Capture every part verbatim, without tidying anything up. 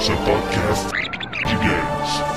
seu podcast de games.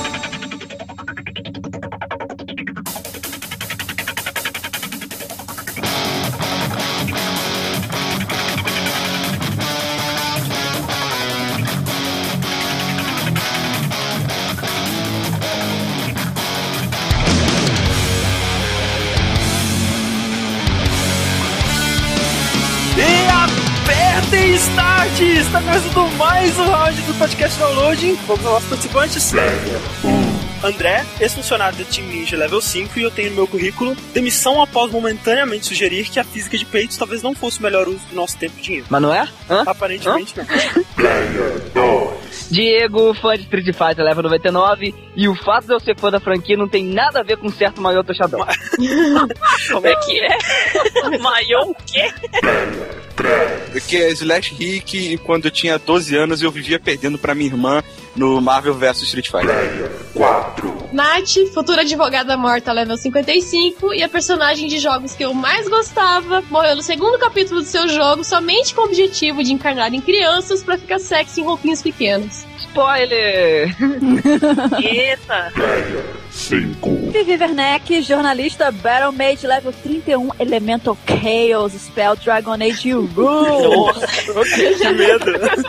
Start! Está começando mais um round do podcast Downloading. Vamos aos nossos participantes. André, ex-funcionário da Team Ninja Level cinco, e eu tenho no meu currículo demissão após momentaneamente sugerir que a física de peitos talvez não fosse o melhor uso do nosso tempo e dinheiro. Mas não é? Hã? Aparentemente Hã? não. Diego, fã de Street Fighter Level noventa e nove, e o fato de eu ser fã da franquia não tem nada a ver com certo maiô tochadão. Como é que é? Maiô o quê? Que é Slash Rick, e quando eu tinha doze anos eu vivia perdendo pra minha irmã no Marvel versus. Street Fighter. quatro. Nath, futura advogada morta level cinquenta e cinco, e a personagem de jogos que eu mais gostava morreu no segundo capítulo do seu jogo somente com o objetivo de encarnar em crianças pra ficar sexy em roupinhos pequenos. Spoiler! Eita! cinco. Vivi Werneck, jornalista Battle Mage Level trinta e um, Elemental Chaos, Spell Dragon Age Rule. Que medo.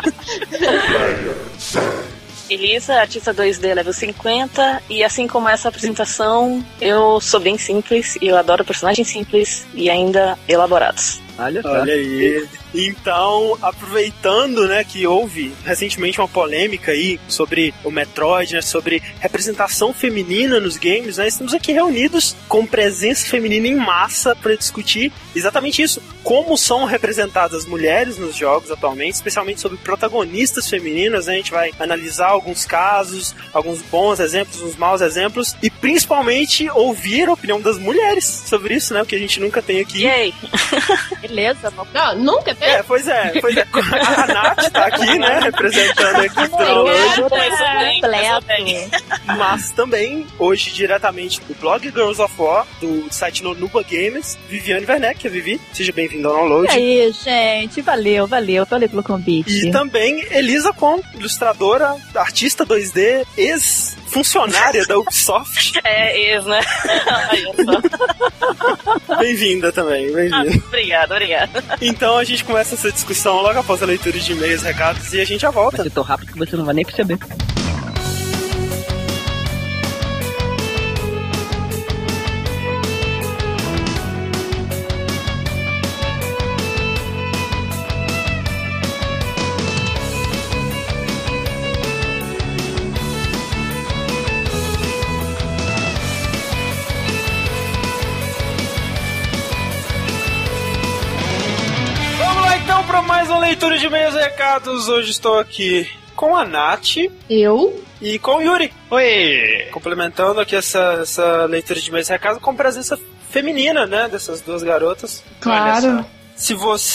Elisa, artista dois D level cinquenta, e assim como essa apresentação, eu sou bem simples e eu adoro personagens simples e ainda elaborados. Olha só. Olha aí. Então, aproveitando, né, que houve recentemente uma polêmica aí sobre o Metroid, né, sobre representação feminina nos games, né, estamos aqui reunidos com presença feminina em massa para discutir exatamente isso. Como são representadas as mulheres nos jogos atualmente, especialmente sobre protagonistas femininas, né, a gente vai analisar alguns casos, alguns bons exemplos, uns maus exemplos, e principalmente ouvir a opinião das mulheres sobre isso, né, o que a gente nunca tem aqui. E aí? Beleza, não. Não, nunca teve. É, pois é, pois é. A Nath tá aqui, né, representando aqui o Download, Completo. mas também, hoje, diretamente do blog Girls of War, do site Nonuba Games, Viviane Werneck, a Vivi, seja bem-vindo ao Download. E aí, gente, valeu, valeu, valeu pelo convite. E também Elisa Con, ilustradora, artista dois D, ex-funcionária da Ubisoft. É, ex, né? Aí, só. Bem-vinda também, Ah, bem-vinda. obrigado, obrigado. Então a gente começa essa discussão logo após a leitura de e-mails, recados, e a gente já volta. Vai ser tão rápido que você não vai nem perceber. Para mais uma leitura de e-mails e recados, hoje estou aqui com a Nath Eu? e com o Yuri. Oi! Complementando aqui essa, essa leitura de e-mails e recados com presença feminina, né, dessas duas garotas. Claro. Se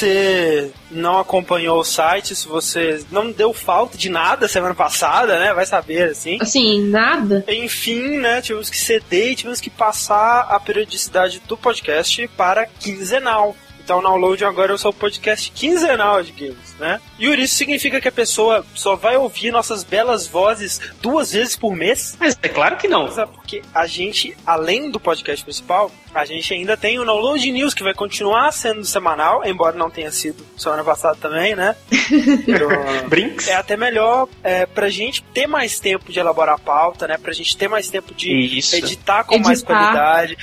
você não acompanhou o site, se você não deu falta de nada semana passada, né, vai saber, assim. Assim, nada? Enfim, né, tivemos que ceder e tivemos que passar a periodicidade do podcast para quinzenal. Então o Download agora é o seu podcast quinzenal de games, né? Yuri, isso significa que a pessoa só vai ouvir nossas belas vozes duas vezes por mês? Mas é claro que não. Mas é porque a gente, além do podcast principal, a gente ainda tem o Download News, que vai continuar sendo semanal, embora não tenha sido semana passada também, né? Então, Brinks? é até melhor é, pra gente ter mais tempo de elaborar a pauta, né? Pra gente ter mais tempo de Isso. editar com Editar. mais qualidade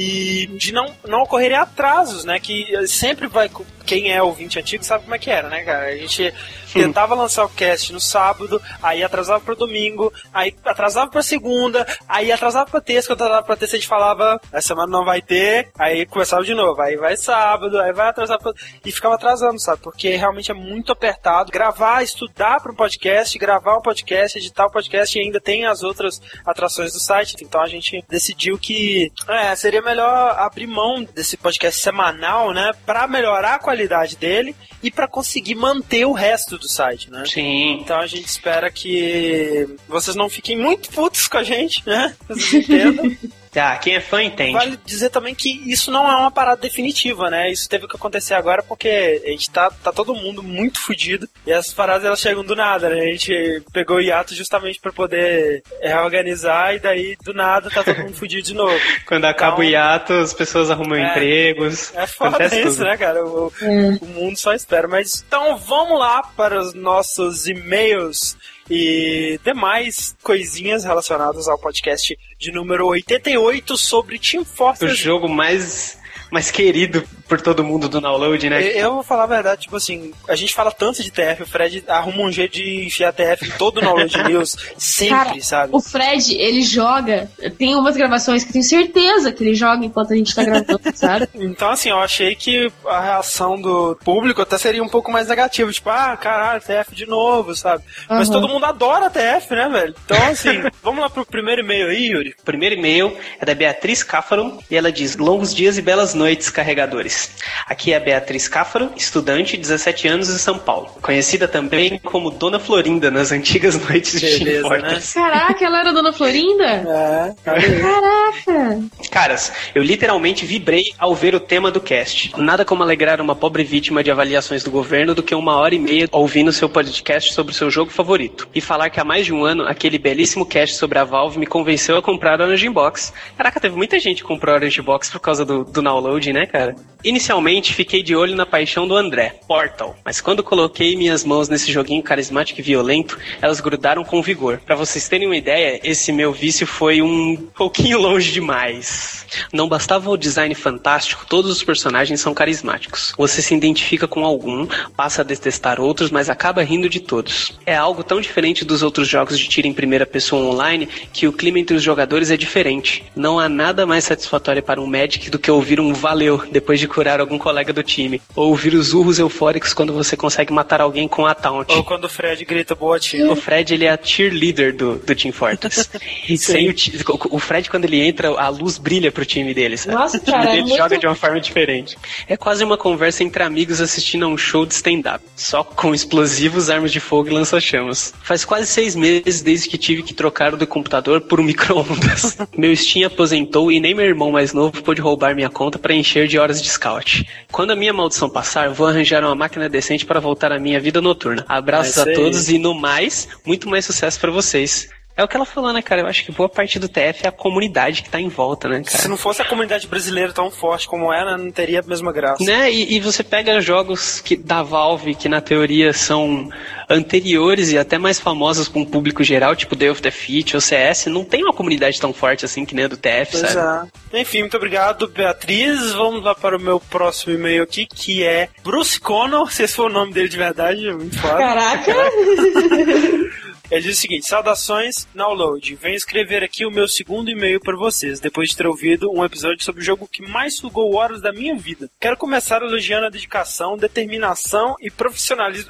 e de não, não ocorrerem atrasos, né? Que sempre vai... Quem é ouvinte antigo sabe como é que era, né, cara? A gente tentava lançar o cast no sábado, aí atrasava pro domingo, aí atrasava pra segunda, aí atrasava pra terça, quando atrasava pra terça a gente falava, essa semana não vai ter, aí começava de novo, aí vai sábado, aí vai atrasar pra... e ficava atrasando, sabe? Porque realmente é muito apertado. Gravar, estudar para um podcast, gravar um podcast, editar o um podcast, e ainda tem as outras atrações do site, então a gente decidiu que é, seria melhor abrir mão desse podcast semanal, né, pra melhorar a qualidade qualidade dele e para conseguir manter o resto do site, né? Sim. Então a gente espera que vocês não fiquem muito putos com a gente, né? Vocês entendam. Ah, quem é fã entende. Vale dizer também que isso não é uma parada definitiva, né? Isso teve que acontecer agora porque a gente tá, tá todo mundo muito fudido e as paradas elas chegam do nada, né? A gente pegou o hiato justamente pra poder reorganizar e daí do nada tá todo mundo fudido de novo. Quando acaba então, o hiato, as pessoas arrumam é, empregos. É foda isso, tudo. Né, cara? O, hum. o mundo só espera. Mas então vamos lá para os nossos e-mails e demais coisinhas relacionadas ao podcast de número oitenta e oito sobre Team Fortress. O jogo mais, mais querido por todo mundo do download, né? Eu, eu vou falar a verdade, tipo assim, a gente fala tanto de T F, o Fred arruma um jeito de enfiar T F em todo o download news, sempre, cara, sabe? O Fred, ele joga, tem umas gravações que eu tenho certeza que ele joga enquanto a gente tá gravando, sabe? Então, assim, eu achei que a reação do público até seria um pouco mais negativa, tipo, ah, caralho, T F de novo, sabe? Uhum. Mas todo mundo adora T F, né, velho? Então, assim, vamos lá pro primeiro e-mail aí, Yuri. O primeiro e-mail é da Beatriz Cáfaro e ela diz: longos dias e belas noites, carregadores. Aqui é a Beatriz Cáfaro, estudante, dezessete anos, em São Paulo. Conhecida também como Dona Florinda nas antigas noites de Team Fortress. Né? Caraca, ela era Dona Florinda? É. Caraca. Caras, eu literalmente vibrei ao ver o tema do cast. Nada como alegrar uma pobre vítima de avaliações do governo do que uma hora e meia ouvindo seu podcast sobre o seu jogo favorito. E falar que há mais de um ano, aquele belíssimo cast sobre a Valve me convenceu a comprar a Origin Box. Caraca, teve muita gente que comprou a Origin Box por causa do, do download, né, cara? Inicialmente, fiquei de olho na paixão do André, Portal. Mas quando coloquei minhas mãos nesse joguinho carismático e violento, elas grudaram com vigor. Pra vocês terem uma ideia, esse meu vício foi um pouquinho longe demais. Não bastava o design fantástico, todos os personagens são carismáticos. Você se identifica com algum, passa a detestar outros, mas acaba rindo de todos. É algo tão diferente dos outros jogos de tiro em primeira pessoa online que o clima entre os jogadores é diferente. Não há nada mais satisfatório para um Magic do que ouvir um valeu depois de curar algum colega do time, ou ouvir os urros eufóricos quando você consegue matar alguém com a taunt. Ou quando o Fred grita boa tiro. O Fred, ele é a cheerleader do, do Team Fortress. E sem o, o Fred, quando ele entra, a luz brilha pro time dele, sabe? Nossa, cara, o time dele é muito... joga de uma forma diferente. É quase uma conversa entre amigos assistindo a um show de stand-up, só com explosivos, armas de fogo e lança-chamas. Faz quase seis meses desde que tive que trocar o do computador por um micro-ondas. Meu Steam aposentou e nem meu irmão mais novo pôde roubar minha conta para encher de horas de scout. Quando a minha maldição passar, vou arranjar uma máquina decente para voltar à minha vida noturna. Abraços a todos e, no mais, muito mais sucesso para vocês. É o que ela falou, né, cara? Eu acho que boa parte do T F é a comunidade que tá em volta, né, cara? Se não fosse a comunidade brasileira tão forte como era, não teria a mesma graça. Né? E, e você pega jogos que, da Valve, que na teoria são anteriores e até mais famosos para um público geral, tipo Day of Defeat ou C S, não tem uma comunidade tão forte assim que nem a do T F, pois sabe? É. Enfim, muito obrigado, Beatriz. Vamos lá para o meu próximo e-mail aqui, que é Bruce Connor, se esse for o nome dele de verdade, é muito foda. Caraca! Ele diz o seguinte: saudações, download. Venho escrever aqui o meu segundo e-mail para vocês, depois de ter ouvido um episódio sobre o jogo que mais sugou horas da minha vida. Quero começar elogiando a dedicação, determinação e profissionalismo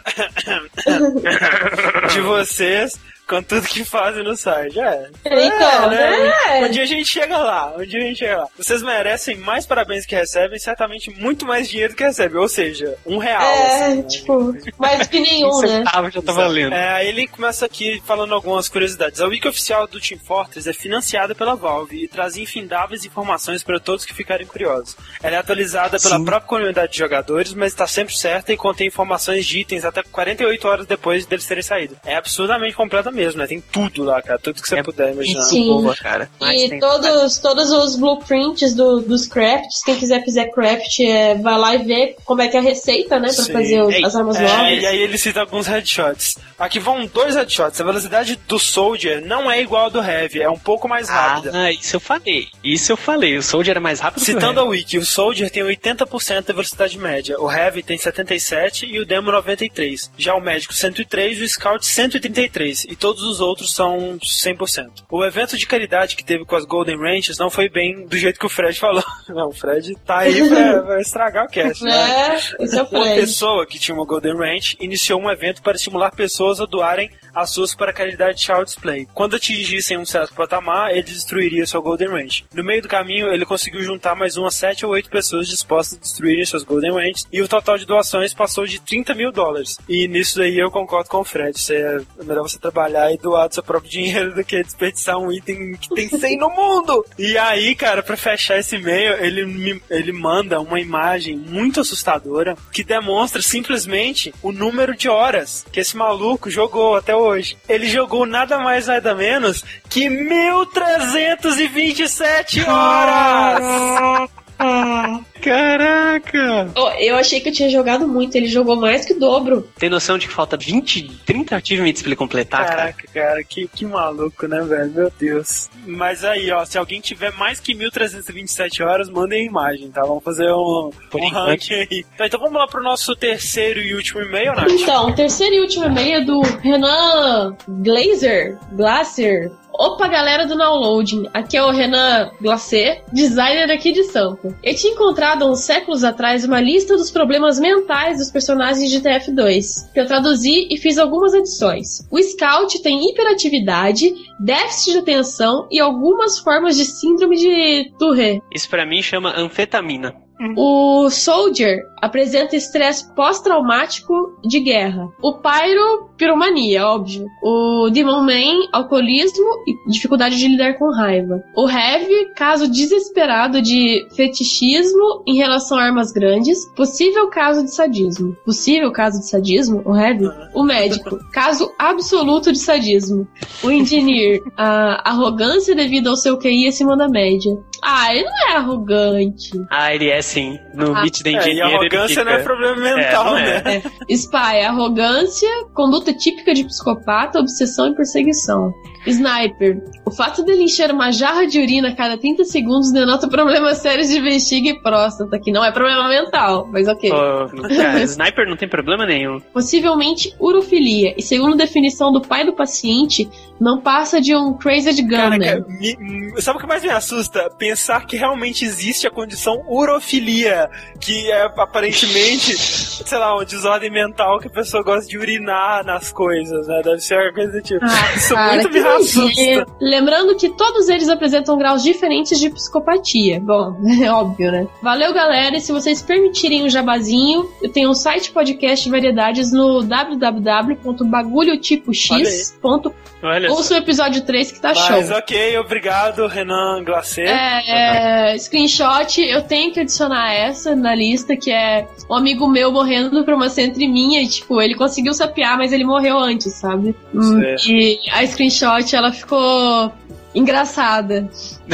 de vocês com tudo que fazem no site. É. Então, é, né? é. Um dia a gente chega lá, um dia a gente chega lá. Vocês merecem mais parabéns que recebem, certamente muito mais dinheiro que recebem. Ou seja, um real. É, assim, tipo, né? Mais do que nenhum, né? Centavo já tá valendo. É, aí ele começa aqui falando algumas curiosidades. A wiki oficial do Team Fortress é financiada pela Valve e traz infindáveis informações para todos que ficarem curiosos. Ela é atualizada pela Sim. própria comunidade de jogadores, mas está sempre certa e contém informações de itens até quarenta e oito horas depois deles terem saído. É absurdamente completa mesmo, né? Tem tudo lá, cara. Tudo que você é puder imaginar. Sim. Boa, cara. E todos, todos os blueprints do, dos crafts, quem quiser fizer craft, é, vai lá e vê como é que é a receita, né? Pra Sim. fazer os, as armas é, novas. E aí ele cita alguns headshots. Aqui vão dois headshots. A velocidade do Soldier não é igual ao do Heavy, é um pouco mais rápida. Ah, isso eu falei. Isso eu falei. O Soldier é mais rápido Citando que o Heavy. a Wiki, o Soldier tem oitenta por cento da velocidade média, o Heavy tem setenta e sete por cento e o Demo noventa e três por cento. Já o Médico cento e três por cento e o Scout cento e trinta e três por cento. E todos os outros são cem por cento. O evento de caridade que teve com as Golden Ranches não foi bem do jeito que o Fred falou. Não, o Fred tá aí pra, pra estragar o cast. Né? É, esse é o Fred. Uma pessoa que tinha uma Golden Ranch iniciou um evento para estimular pessoas a doarem as suas para a caridade Child Display. Quando atingissem um certo patamar, ele destruiria sua Golden Ranch. No meio do caminho, ele conseguiu juntar mais umas sete ou oito pessoas dispostas a destruírem suas Golden Ranches e o total de doações passou de trinta mil dólares. E nisso aí eu concordo com o Fred. Você é melhor você trabalhar trabalhar e doar do seu próprio dinheiro do que desperdiçar um item que tem cem no mundo. E aí, cara, pra fechar esse e-mail, ele, me, ele manda uma imagem muito assustadora que demonstra simplesmente o número de horas que esse maluco jogou até hoje. Ele jogou nada mais, nada menos que mil trezentas e vinte e sete horas! Caraca! Oh, eu achei que eu tinha jogado muito, ele jogou mais que o dobro. Tem noção de que falta vinte, trinta achievements pra ele completar, Caraca, cara? cara, que, que maluco, né, velho? Meu Deus. Mas aí, ó, se alguém tiver mais que mil trezentas e vinte e sete horas, mandem a imagem, tá? Vamos fazer um, um ranking aí. Tá, então vamos lá pro nosso terceiro e último e-mail, Nath? Então, o terceiro e último e-mail é do Renan Glazer, Glaser. Opa, galera do Downloading, aqui é o Renan Glacé, designer aqui de Sampa. Eu tinha encontrado há uns séculos atrás uma lista dos problemas mentais dos personagens de T F dois, que eu traduzi e fiz algumas adições. O Scout tem hiperatividade, déficit de atenção e algumas formas de síndrome de Tourette. Isso pra mim chama anfetamina. O Soldier apresenta estresse pós-traumático de guerra. O Pyro, piromania, óbvio. O Demon Man, alcoolismo e dificuldade de lidar com raiva. O Heavy, caso desesperado de fetichismo em relação a armas grandes. Possível caso de sadismo. Possível caso de sadismo? O Heavy? O Médico, caso absoluto de sadismo. O Engineer, a arrogância devido ao seu Q I acima da média. Ah, ele não é arrogante. Ah, ele é sim. No Ah, Meet the É, Engineer, e arrogância ele fica... não é problema mental, É, não é. né? É. Spy, arrogância, conduta típica de psicopata, obsessão e perseguição. Sniper, o fato dele encher uma jarra de urina a cada trinta segundos denota problemas sérios de bexiga e próstata, que não é problema mental, mas ok. Oh, cara, Sniper não tem problema nenhum. Possivelmente urofilia, e segundo definição do pai do paciente, não passa de um crazed gunman. Cara, me- me- sabe o que mais me assusta? Pensar que realmente existe a condição urofilia, que é aparentemente, sei lá, uma desordem mental que a pessoa gosta de urinar nas coisas, né? Deve ser uma coisa do tipo. Ah, Isso cara, muito que me assusta. nojento. Lembrando que todos eles apresentam graus diferentes de psicopatia. Bom, é óbvio, né? Valeu, galera. E se vocês permitirem um jabazinho, eu tenho um site podcast de variedades no w w w ponto bagulho tipo x ponto com. Olha Ouça o episódio três que tá Mas show. ok, obrigado, Renan Glacé. É, é, screenshot, eu tenho que adicionar essa na lista, que é um amigo meu morrendo pra uma centre minha, e tipo, ele conseguiu sapear, mas ele morreu antes, sabe? Hum, Certo. e a screenshot, ela ficou engraçada.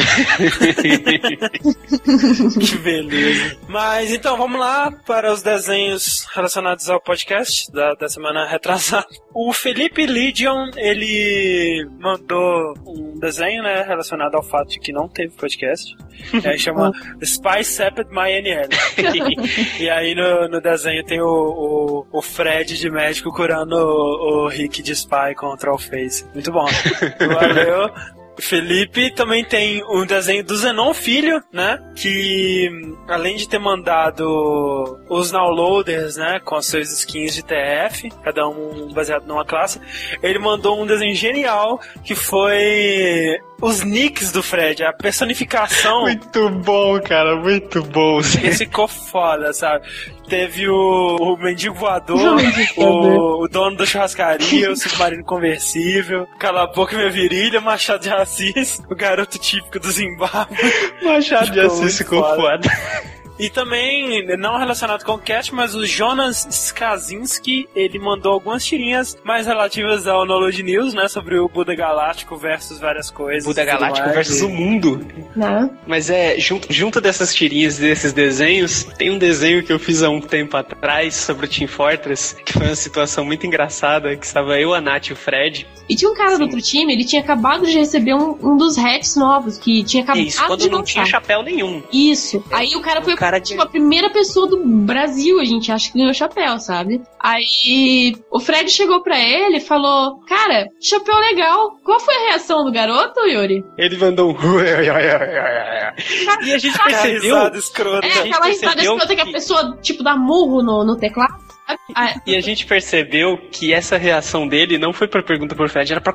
Que beleza. Mas então, vamos lá para os desenhos relacionados ao podcast da, da semana retrasada. O Felipe Legion, ele mandou um desenho, né, relacionado ao fato de que não teve podcast. Aí chama Spy Sapped My N L. E aí no, no desenho tem o, o, o Fred de médico curando o, o Rick de Spy contra o Face. Muito bom. Valeu. Felipe também tem um desenho do Zenon Filho, né? Que além de ter mandado os downloaders, né? Com os seus skins de T F, cada um baseado numa classe, ele mandou um desenho genial que foi os nicks do Fred, a personificação. Muito bom, cara, muito bom. Esse ficou foda, sabe? Teve o, o mendigo voador, Não, mendigo o, o dono da churrascaria, o submarino conversível, Cala a Boca Minha Virilha, Machado de Assis, o garoto típico do Zimbábue. Machado de Ficou Assis muito ficou foda. foda. E também, não relacionado com o cast, mas o Jonas Skazinski, ele mandou algumas tirinhas mais relativas ao Knowledge News, né? Sobre o Buda Galáctico versus várias coisas. Buda e tudo Galáctico mais. versus o mundo. Né? Mas é, junto, junto dessas tirinhas e desses desenhos, tem um desenho que eu fiz há um tempo atrás sobre o Team Fortress, que foi uma situação muito engraçada, que estava eu, a Nath e o Fred. E tinha um cara do outro time, ele tinha acabado de receber um, um dos hats novos, que tinha acabado Isso, quando de não lançar. tinha chapéu nenhum. Isso. Aí o cara foi cara tipo, a primeira pessoa do Brasil, a gente acha que ganhou chapéu, sabe? Aí o Fred chegou pra ele e falou: cara, chapéu legal. Qual foi a reação do garoto, Yuri? Ele mandou um... E a gente Que percebeu... risada escrota. É, a gente aquela risada percebeu escrota que... que- a pessoa, tipo, dá murro no, no teclado. sabe? Ah, E a gente percebeu que essa reação dele não foi pra pergunta pro Fred, era pra qualquer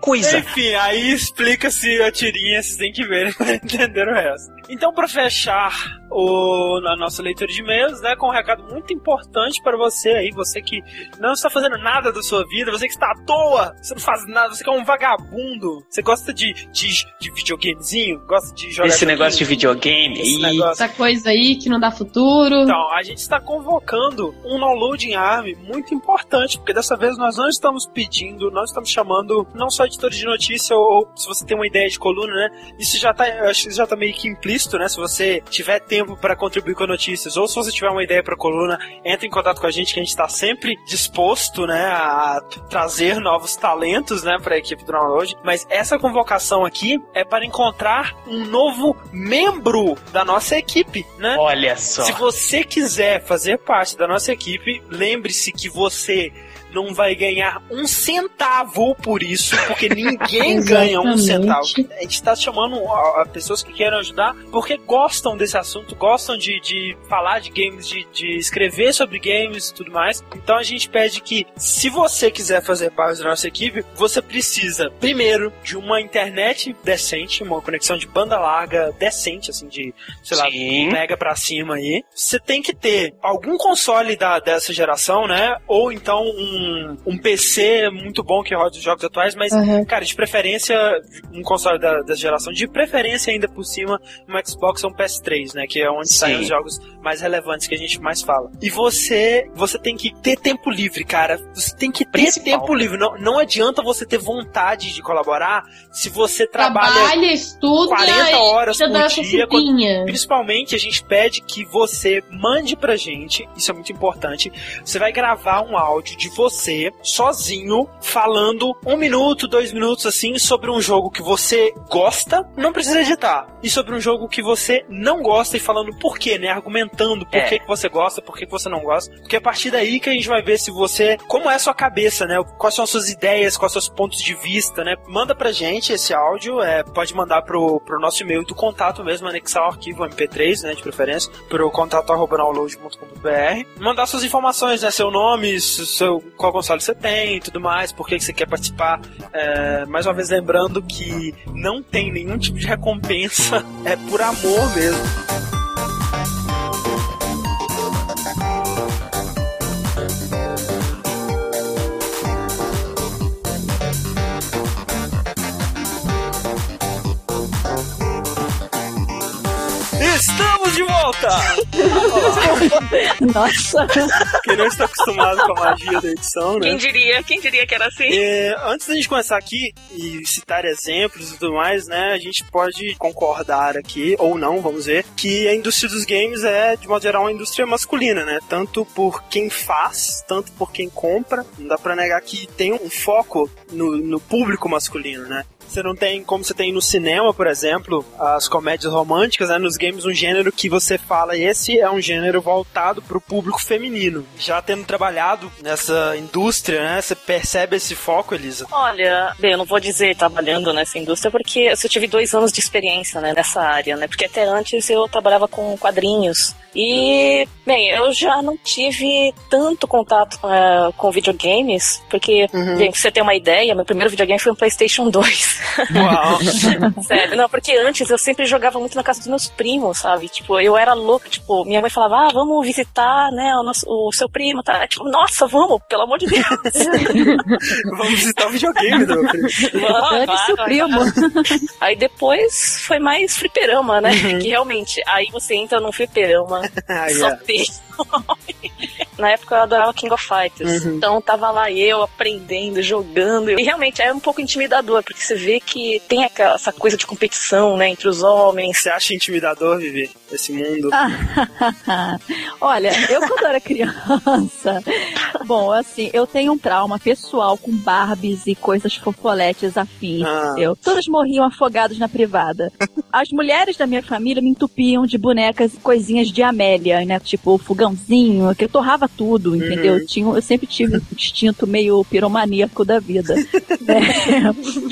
coisa. Enfim, aí explica-se a tirinha, vocês têm que ver pra entender o resto. Então, pra fechar o, a nossa leitura de e-mails, né, com um recado muito importante para você aí, você que não está fazendo nada da sua vida, você que está à toa, você não faz nada, você que é um vagabundo, você gosta de, de, de videogamezinho, gosta de jogar... Esse negócio de videogame esse e... negócio. Essa coisa aí que não dá futuro. Então, a gente está convocando um downloading army muito importante, porque dessa vez nós não estamos pedindo, nós estamos chamando não só editores de notícia, ou, ou se você tem uma ideia de coluna, né, isso já tá, eu acho que já tá meio que implícito, né, se você tiver tempo para contribuir com notícias, ou se você tiver uma ideia para coluna, entre em contato com a gente, que a gente está sempre disposto, né, a trazer novos talentos, né, para a equipe do Download. Mas essa convocação aqui é para encontrar um novo membro da nossa equipe, né? Olha só. Se você quiser fazer parte da nossa equipe, lembre-se que você não vai ganhar um centavo por isso, porque ninguém ganha um centavo. A gente está chamando a, a pessoas que querem ajudar porque gostam desse assunto, gostam de, de falar de games, de, de escrever sobre games e tudo mais. Então a gente pede que, se você quiser fazer parte da nossa equipe, você precisa, primeiro, de uma internet decente, uma conexão de banda larga decente, assim, de, sei lá, Sim. mega pra cima aí. Você tem que ter algum console da, dessa geração, né? Ou então um Um, um P C muito bom que roda os jogos atuais, mas, uhum. cara, de preferência, um console da, da geração, de preferência ainda por cima, um Xbox ou um P S três, né, que é onde Sim. saem os jogos mais relevantes que a gente mais fala. E você, você tem que ter tempo livre, cara, você tem que ter Principal. tempo livre, não, não adianta você ter vontade de colaborar se você trabalha, trabalha estuda quarenta horas por dia, quando, principalmente a gente pede que você mande pra gente, isso é muito importante, você vai gravar um áudio de você Você, sozinho, falando um minuto, dois minutos, assim, sobre um jogo que você gosta, não precisa editar. E sobre um jogo que você não gosta e falando por quê, né? Argumentando por é. que, que você gosta, por que, que você não gosta. Porque é a partir daí que a gente vai ver se você... Como é a sua cabeça, né? Quais são as suas ideias, quais são os seus pontos de vista, né? Manda pra gente esse áudio, é, pode mandar pro, pro nosso e-mail do contato mesmo, anexar o arquivo M P três, né? De preferência, pro contato arroba download ponto com ponto b r. Mandar suas informações, né? Seu nome, seu... qual console você tem e tudo mais, por que você quer participar. É, mais uma vez lembrando que não tem nenhum tipo de recompensa, é por amor mesmo. Estamos de volta! Nossa! Quem não está acostumado com a magia da edição, né? Quem diria? Quem diria que era assim? É, antes da gente começar aqui e citar exemplos e tudo mais, né? A gente pode concordar aqui, ou não, vamos ver, que a indústria dos games é, de modo geral, uma indústria masculina, né? Tanto por quem faz, tanto por quem compra. Não dá pra negar que tem um foco no, no público masculino, né? Você não tem, como você tem no cinema, por exemplo, as comédias românticas, né? Nos games, um gênero que você fala, esse é um gênero voltado pro público feminino. Já tendo trabalhado nessa indústria, né? Você percebe esse foco, Elisa? Olha, bem, eu não vou dizer trabalhando nessa indústria, porque eu tive dois anos de experiência, né, nessa área, né? Porque até antes eu trabalhava com quadrinhos. E, bem, eu já não tive tanto contato uh, com videogames, porque, uhum. bem, pra você ter uma ideia, meu primeiro videogame foi um PlayStation dois. Uau! Sério, não, porque antes eu sempre jogava muito na casa dos meus primos, sabe? Tipo, eu era louca, tipo, minha mãe falava, ah, vamos visitar, né, o, nosso, o seu primo, tá? Tipo, nossa, vamos, pelo amor de Deus! Vamos visitar o videogame do meu primo. Vamos, seu primo. Aí depois foi mais fliperama, né? Uhum. Que realmente, aí você entra num fliperama, ah, só yeah. tem. Na época eu adorava King of Fighters. Uhum. Então tava lá eu aprendendo, jogando. E realmente é um pouco intimidador, porque você vê que tem aquela, essa coisa de competição, né, entre os homens. Você acha intimidador, Vivi, esse mundo? Olha, eu quando era criança, bom, assim, eu tenho um trauma pessoal com Barbies e coisas fofoletes afins. Ah. Eu, todas morriam afogadas na privada. As mulheres da minha família me entupiam de bonecas e coisinhas de Amélia, né? Tipo, fogãozinho, que eu torrava tudo, entendeu? Uhum. Eu, tinha, eu sempre tive um instinto meio piromaníaco da vida. Né?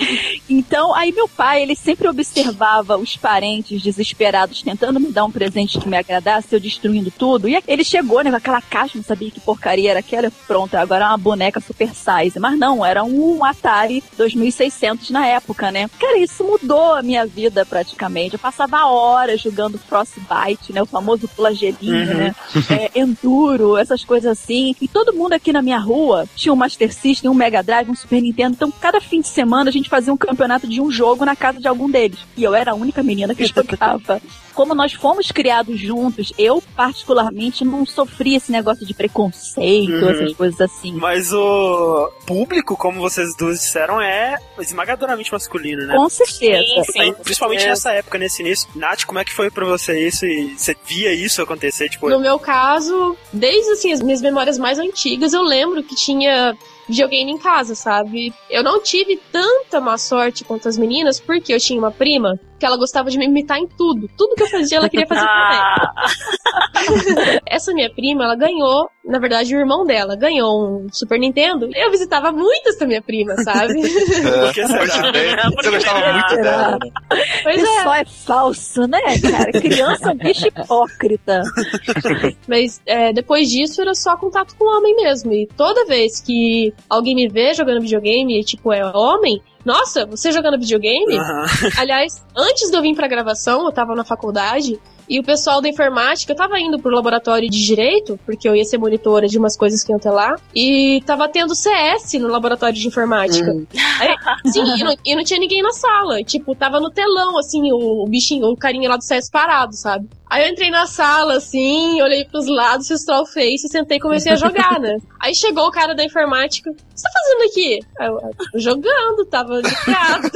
Então, aí meu pai, ele sempre observava os parentes desesperados tentando me dar um presente que me agradasse, eu destruindo tudo. E ele chegou, né, com aquela caixa, não sabia que porcaria era aquela. Pronto, agora é uma boneca super size. Mas não, era um Atari dois mil e seiscentos na época, né? Cara, isso mudou a minha vida praticamente. Eu passava horas jogando Frostbite, né? O famoso pula-gelinho, uhum. né? É, Enduro, essas coisas assim. E todo mundo aqui na minha rua tinha um Master System, um Mega Drive, um Super Nintendo. Então, cada fim de semana a gente fazia um campeonato de um jogo na casa de algum deles. E eu era a única menina que jogava. Como nós fomos criados juntos, eu particularmente não sofri esse negócio de preconceito, uhum. essas coisas assim. Mas o público, como vocês duas disseram, é esmagadoramente masculino, né? Com certeza. Sim, sim, principalmente nessa época, nesse início. Nath, como é que foi pra você isso? E você via isso acontecer? Tipo... No meu caso, desde assim, as minhas memórias mais antigas, eu lembro que tinha videogame em casa, sabe? Eu não tive tanta má sorte quanto as meninas, porque eu tinha uma prima que ela gostava de me imitar em tudo. Tudo que eu fazia, ela queria fazer também. Essa minha prima, ela ganhou, na verdade, o irmão dela ganhou um Super Nintendo. Eu visitava muito essa minha prima, sabe? É, porque você, você gostava muito dela. Pois Isso é. só é falso, né, cara? Criança é um bicho hipócrita. Mas é, depois disso, era só contato com o homem mesmo. E toda vez que alguém me vê jogando videogame e, tipo, é homem... Nossa, você jogando videogame? Uhum. Aliás, antes de eu vir pra gravação, eu tava na faculdade, e o pessoal da informática, eu tava indo pro laboratório de direito, porque eu ia ser monitora de umas coisas que iam ter lá, e tava tendo C S no laboratório de informática. Uhum. Aí, sim, e não, e não tinha ninguém na sala. Tipo, tava no telão, assim, o, o bichinho, o carinha lá do C S parado, sabe? Aí eu entrei na sala, assim, olhei pros lados, fiz troll face, sentei e comecei a jogar, né? Aí chegou o cara da informática, o que você tá fazendo aqui? Aí eu, eu jogando, tava de prato.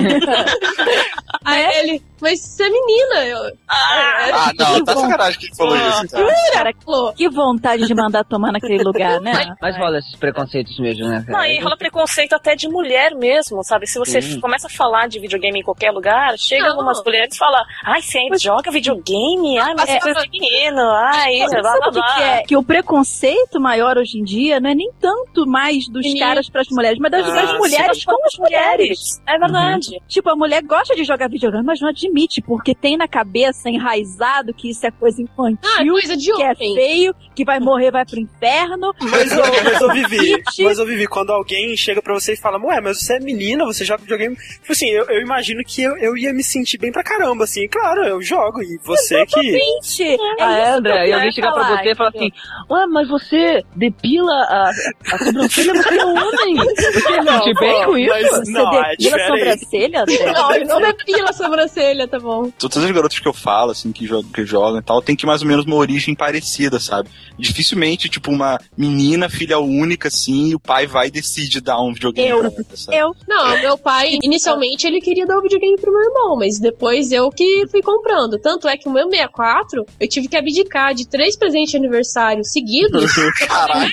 Aí ele, mas você é menina. Eu, ah, ah, não, tá sacanagem que ele falou isso, cara. Cara, que vontade de mandar tomar naquele lugar, né? Mas rola esses preconceitos mesmo, né? Não, e rola preconceito até de mulher mesmo, sabe? Se você Sim. começa a falar de videogame em qualquer lugar, chega não. algumas mulheres e fala, ai, você ainda joga videogame? Ai, mas é coisa de menino, ai, é, blá, blá, blá. Que, é? que o preconceito maior hoje em dia não é nem tanto mais dos Menino. caras pras mulheres, mas das, ah, das mulheres com as mulheres. É verdade. Uhum. Tipo, a mulher gosta de jogar videogame, mas não admite, porque tem na cabeça enraizado que isso é coisa infantil, ah, coisa de que é feio, que vai morrer, vai pro inferno. Mas eu, mas eu vivi, mas eu vivi, quando alguém chega pra você e fala, ué, mas você é menina, você joga videogame. Tipo assim, eu, eu imagino que eu, eu ia me sentir bem pra caramba, assim, claro, eu jogo, e você que... Exatamente. Ah, é, André, e alguém chegar pra você e falar assim, ué, mas você depila a, a sobrancelha, você é homem. Você não te bem com isso? Mas, você não, depila é a sobrancelha, André? Não, ele não depila a sobrancelha, tá bom. Todas as garotas que eu falo, assim, que jogam, que jogam e tal, tem que mais ou menos uma origem parecida, sabe? Dificilmente, tipo, uma menina, filha única, assim, e o pai vai e decide dar um videogame eu, pra ela, sabe? Eu. Não, meu pai, inicialmente, ele queria dar o um videogame pro meu irmão, mas depois eu que fui comprando. Tanto é que o meu sessenta e quatro, eu tive que abdicar de três presentes de aniversário seguidos. Caralho.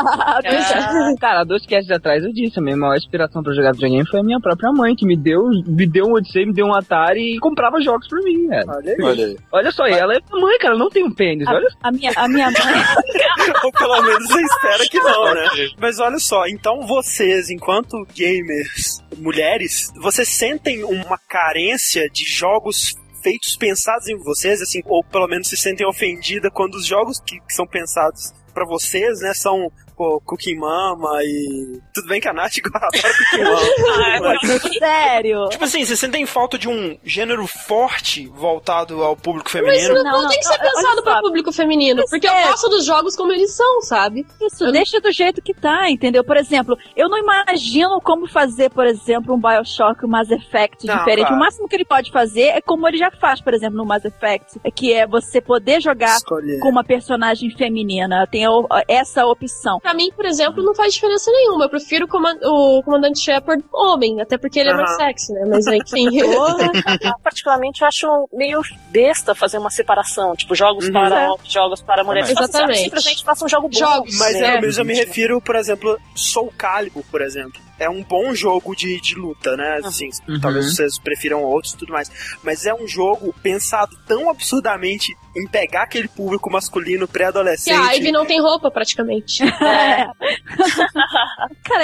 É, cara, dois casts atrás eu disse, a minha maior inspiração pra jogar videogame foi a minha própria mãe, que me deu, me deu um Odyssey, me deu um Atari e comprava jogos pra mim, velho. Olha aí. Olha aí. Olha só, ela é mãe, cara, não tem um pênis, a, olha. A minha, a minha mãe... Ou pelo menos você espera que não, né? Mas olha só, então vocês, enquanto gamers, mulheres, vocês sentem uma carência de jogos feitos, pensados em vocês, assim, ou pelo menos se sentem ofendidas quando os jogos que, que são pensados pra vocês, né, são pô, Cookie Mama e... Tudo bem que a Nath adora Cookie Mama. Mas... Sério? Tipo assim, vocês sentem falta de um gênero forte voltado ao público feminino? Mas não, não, não tem que ser não, pensado para o público feminino, porque é. eu gosto dos jogos como eles são, sabe? Isso, eu deixa do jeito que tá, entendeu? Por exemplo, eu não imagino como fazer, por exemplo, um Bioshock, um Mass Effect não, diferente. Claro. O máximo que ele pode fazer é como ele já faz, por exemplo, no Mass Effect, que é você poder jogar Escolher. com uma personagem feminina. Tem essa opção. Pra mim, por exemplo, não faz diferença nenhuma. Eu prefiro o, comand- o Comandante Shepard homem, até porque ele uhum. é mais sexy, né? Mas enfim. Eu, particularmente, eu acho meio besta fazer uma separação. Tipo, jogos uhum. para homens, jogos para mulheres. Exatamente. Simplesmente faça um jogo bom. Jogos, mas né? eu, eu me refiro, por exemplo, Soul Calibur, por exemplo. É um bom jogo de, de luta, né? Assim, uhum. Talvez vocês prefiram outros e tudo mais. Mas é um jogo pensado tão absurdamente em pegar aquele público masculino pré-adolescente. Que a Ivy não tem roupa, praticamente. É. Cara,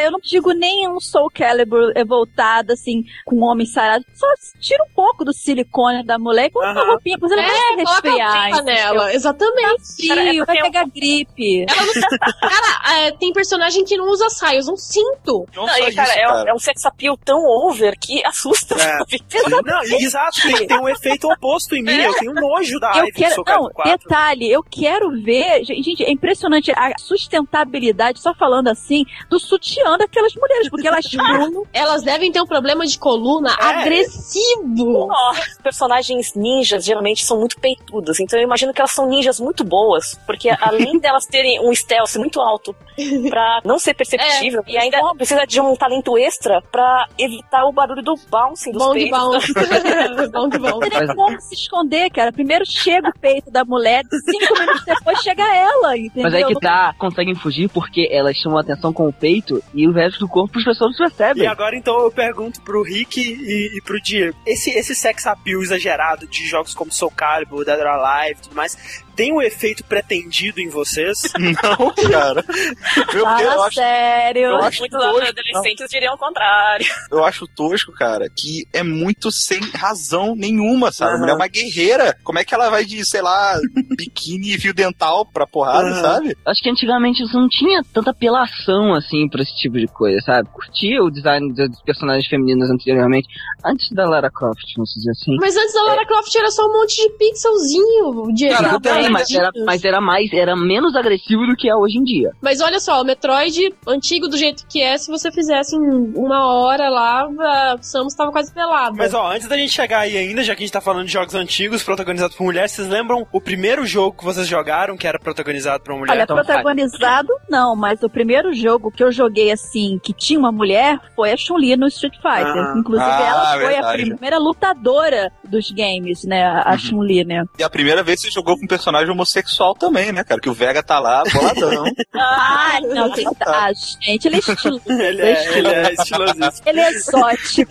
eu não digo nem um Soul Calibur voltado, assim, com um homem sarado. Só tira um pouco do silicone da mulher e põe uma roupinha, porque você não É, vai coloca resfriar. a nela. Exatamente. Cara, é vai pegar gripe. Ela não... Cara, é, tem personagem que não usa saia, usa um cinto. Não, e, cara, isso, é, cara. Um, é um sex appeal tão over que assusta. É. Não, exato, tem, tem um efeito oposto em mim. É. Eu tenho nojo da eu quero, não, detalhe, eu quero ver, gente, é impressionante a sustentabilidade, só falando assim, do sutiã daquelas mulheres, porque elas elas devem ter um problema de coluna é. agressivo. Oh, personagens ninjas geralmente são muito peitudas, então eu imagino que elas são ninjas muito boas, porque além delas terem um stealth muito alto pra não ser perceptível, é. e ainda precisa de um talento extra pra evitar o barulho do bouncing dos bom peitos. De bounce. bom de bounce. Não tem como se esconder, cara. Primeiro chega o peito da mulher, cinco minutos depois chega ela, entendeu? Mas aí que tá, conseguem fugir porque elas chamam a atenção com o peito e o resto do corpo as pessoas não percebem. E agora então eu pergunto pro Rick e, e pro Diego, esse, esse sex appeal exagerado de jogos como Soul Calibur, Dead or Alive e tudo mais, tem um efeito pretendido em vocês? Não, cara. Eu, Fala eu acho, sério. Eu acho Muitos adolescentes não. diriam o contrário. Eu acho tosco, cara, que é muito sem razão nenhuma, sabe? Uhum. A mulher é uma guerreira. Como é que ela vai de, sei lá, biquíni e fio dental pra porrada, uhum. sabe? Acho que antigamente isso não tinha tanta apelação, assim, pra esse tipo de coisa, sabe? Curtia o design dos personagens femininos anteriormente, antes da Lara Croft, vamos dizer assim. Mas antes da Lara é. Croft era só um monte de pixelzinho, de Cara, bem, mas era, mas era mais, era menos agressivo do que é hoje em dia. Mas olha só, o Metroid antigo do jeito que é, se você fizesse em uma hora lá, a Samus tava quase pelada. Mas ó, antes da gente chegar aí ainda, já que a gente tá falando de jogos antigos protagonizados por mulheres, vocês lembram o primeiro jogo que vocês jogaram que era protagonizado por uma mulher? Olha, protagonizado não, mas o primeiro jogo que eu joguei assim, que tinha uma mulher, foi a Chun-Li no Street Fighter. Ah. Inclusive ah, ela foi verdade. a primeira lutadora dos games, né, a uhum. Chun-Li, né. E a primeira vez que você jogou com um personagem homossexual também, né, cara, que o Vega tá lá, boladão. Ah, não, que tá, gente, ele é estiloso. ele é, ele é estilosíssimo. Ele é exótico.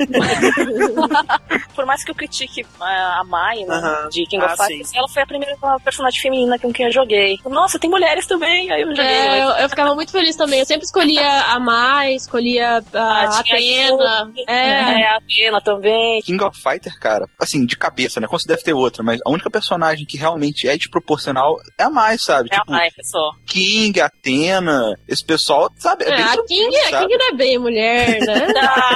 Por mais que eu critique a Mai, né, uh-huh. de King of ah, Fighters, ela foi a primeira personagem feminina com quem eu joguei. Nossa, tem mulheres também, aí eu joguei. É, eu, eu ficava muito feliz também, eu sempre escolhia a Mai, escolhia a, a Athena. É. é, a Athena também. King of Fighter, cara, assim, de cabeça, né, como se deve ter outra, mas a única personagem que realmente é desproporcional é a Mai, sabe? É tipo, a Mai, pessoal. King, Athena, esse pessoal, sabe? É, é bem a King, a King não é bem mulher, né?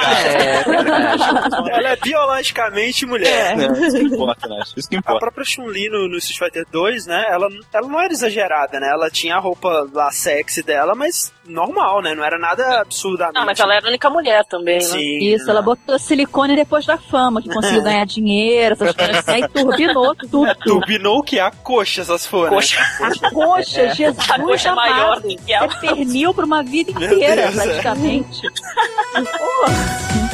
é, ela é biologicamente mulher. É, é, isso que importa, né? Isso que importa. A própria Chun-Li no, no Street Fighter dois, né? Ela, ela não era exagerada, né? Ela tinha a roupa lá sexy dela, mas normal, né? Não era nada absurdamente. Não, mas ela era a única mulher também, né? Sim, isso, né? ela botou silicone depois da fama, que conseguiu ganhar dinheiro, essas coisas assim, e turbinou tudo. É, turbinou que a coxa, essas foram. Coxa. A coxa, é. Jesus a coxa amado. Maior do que ela. Você pernil pra uma vida inteira, Deus, praticamente. É. Porra.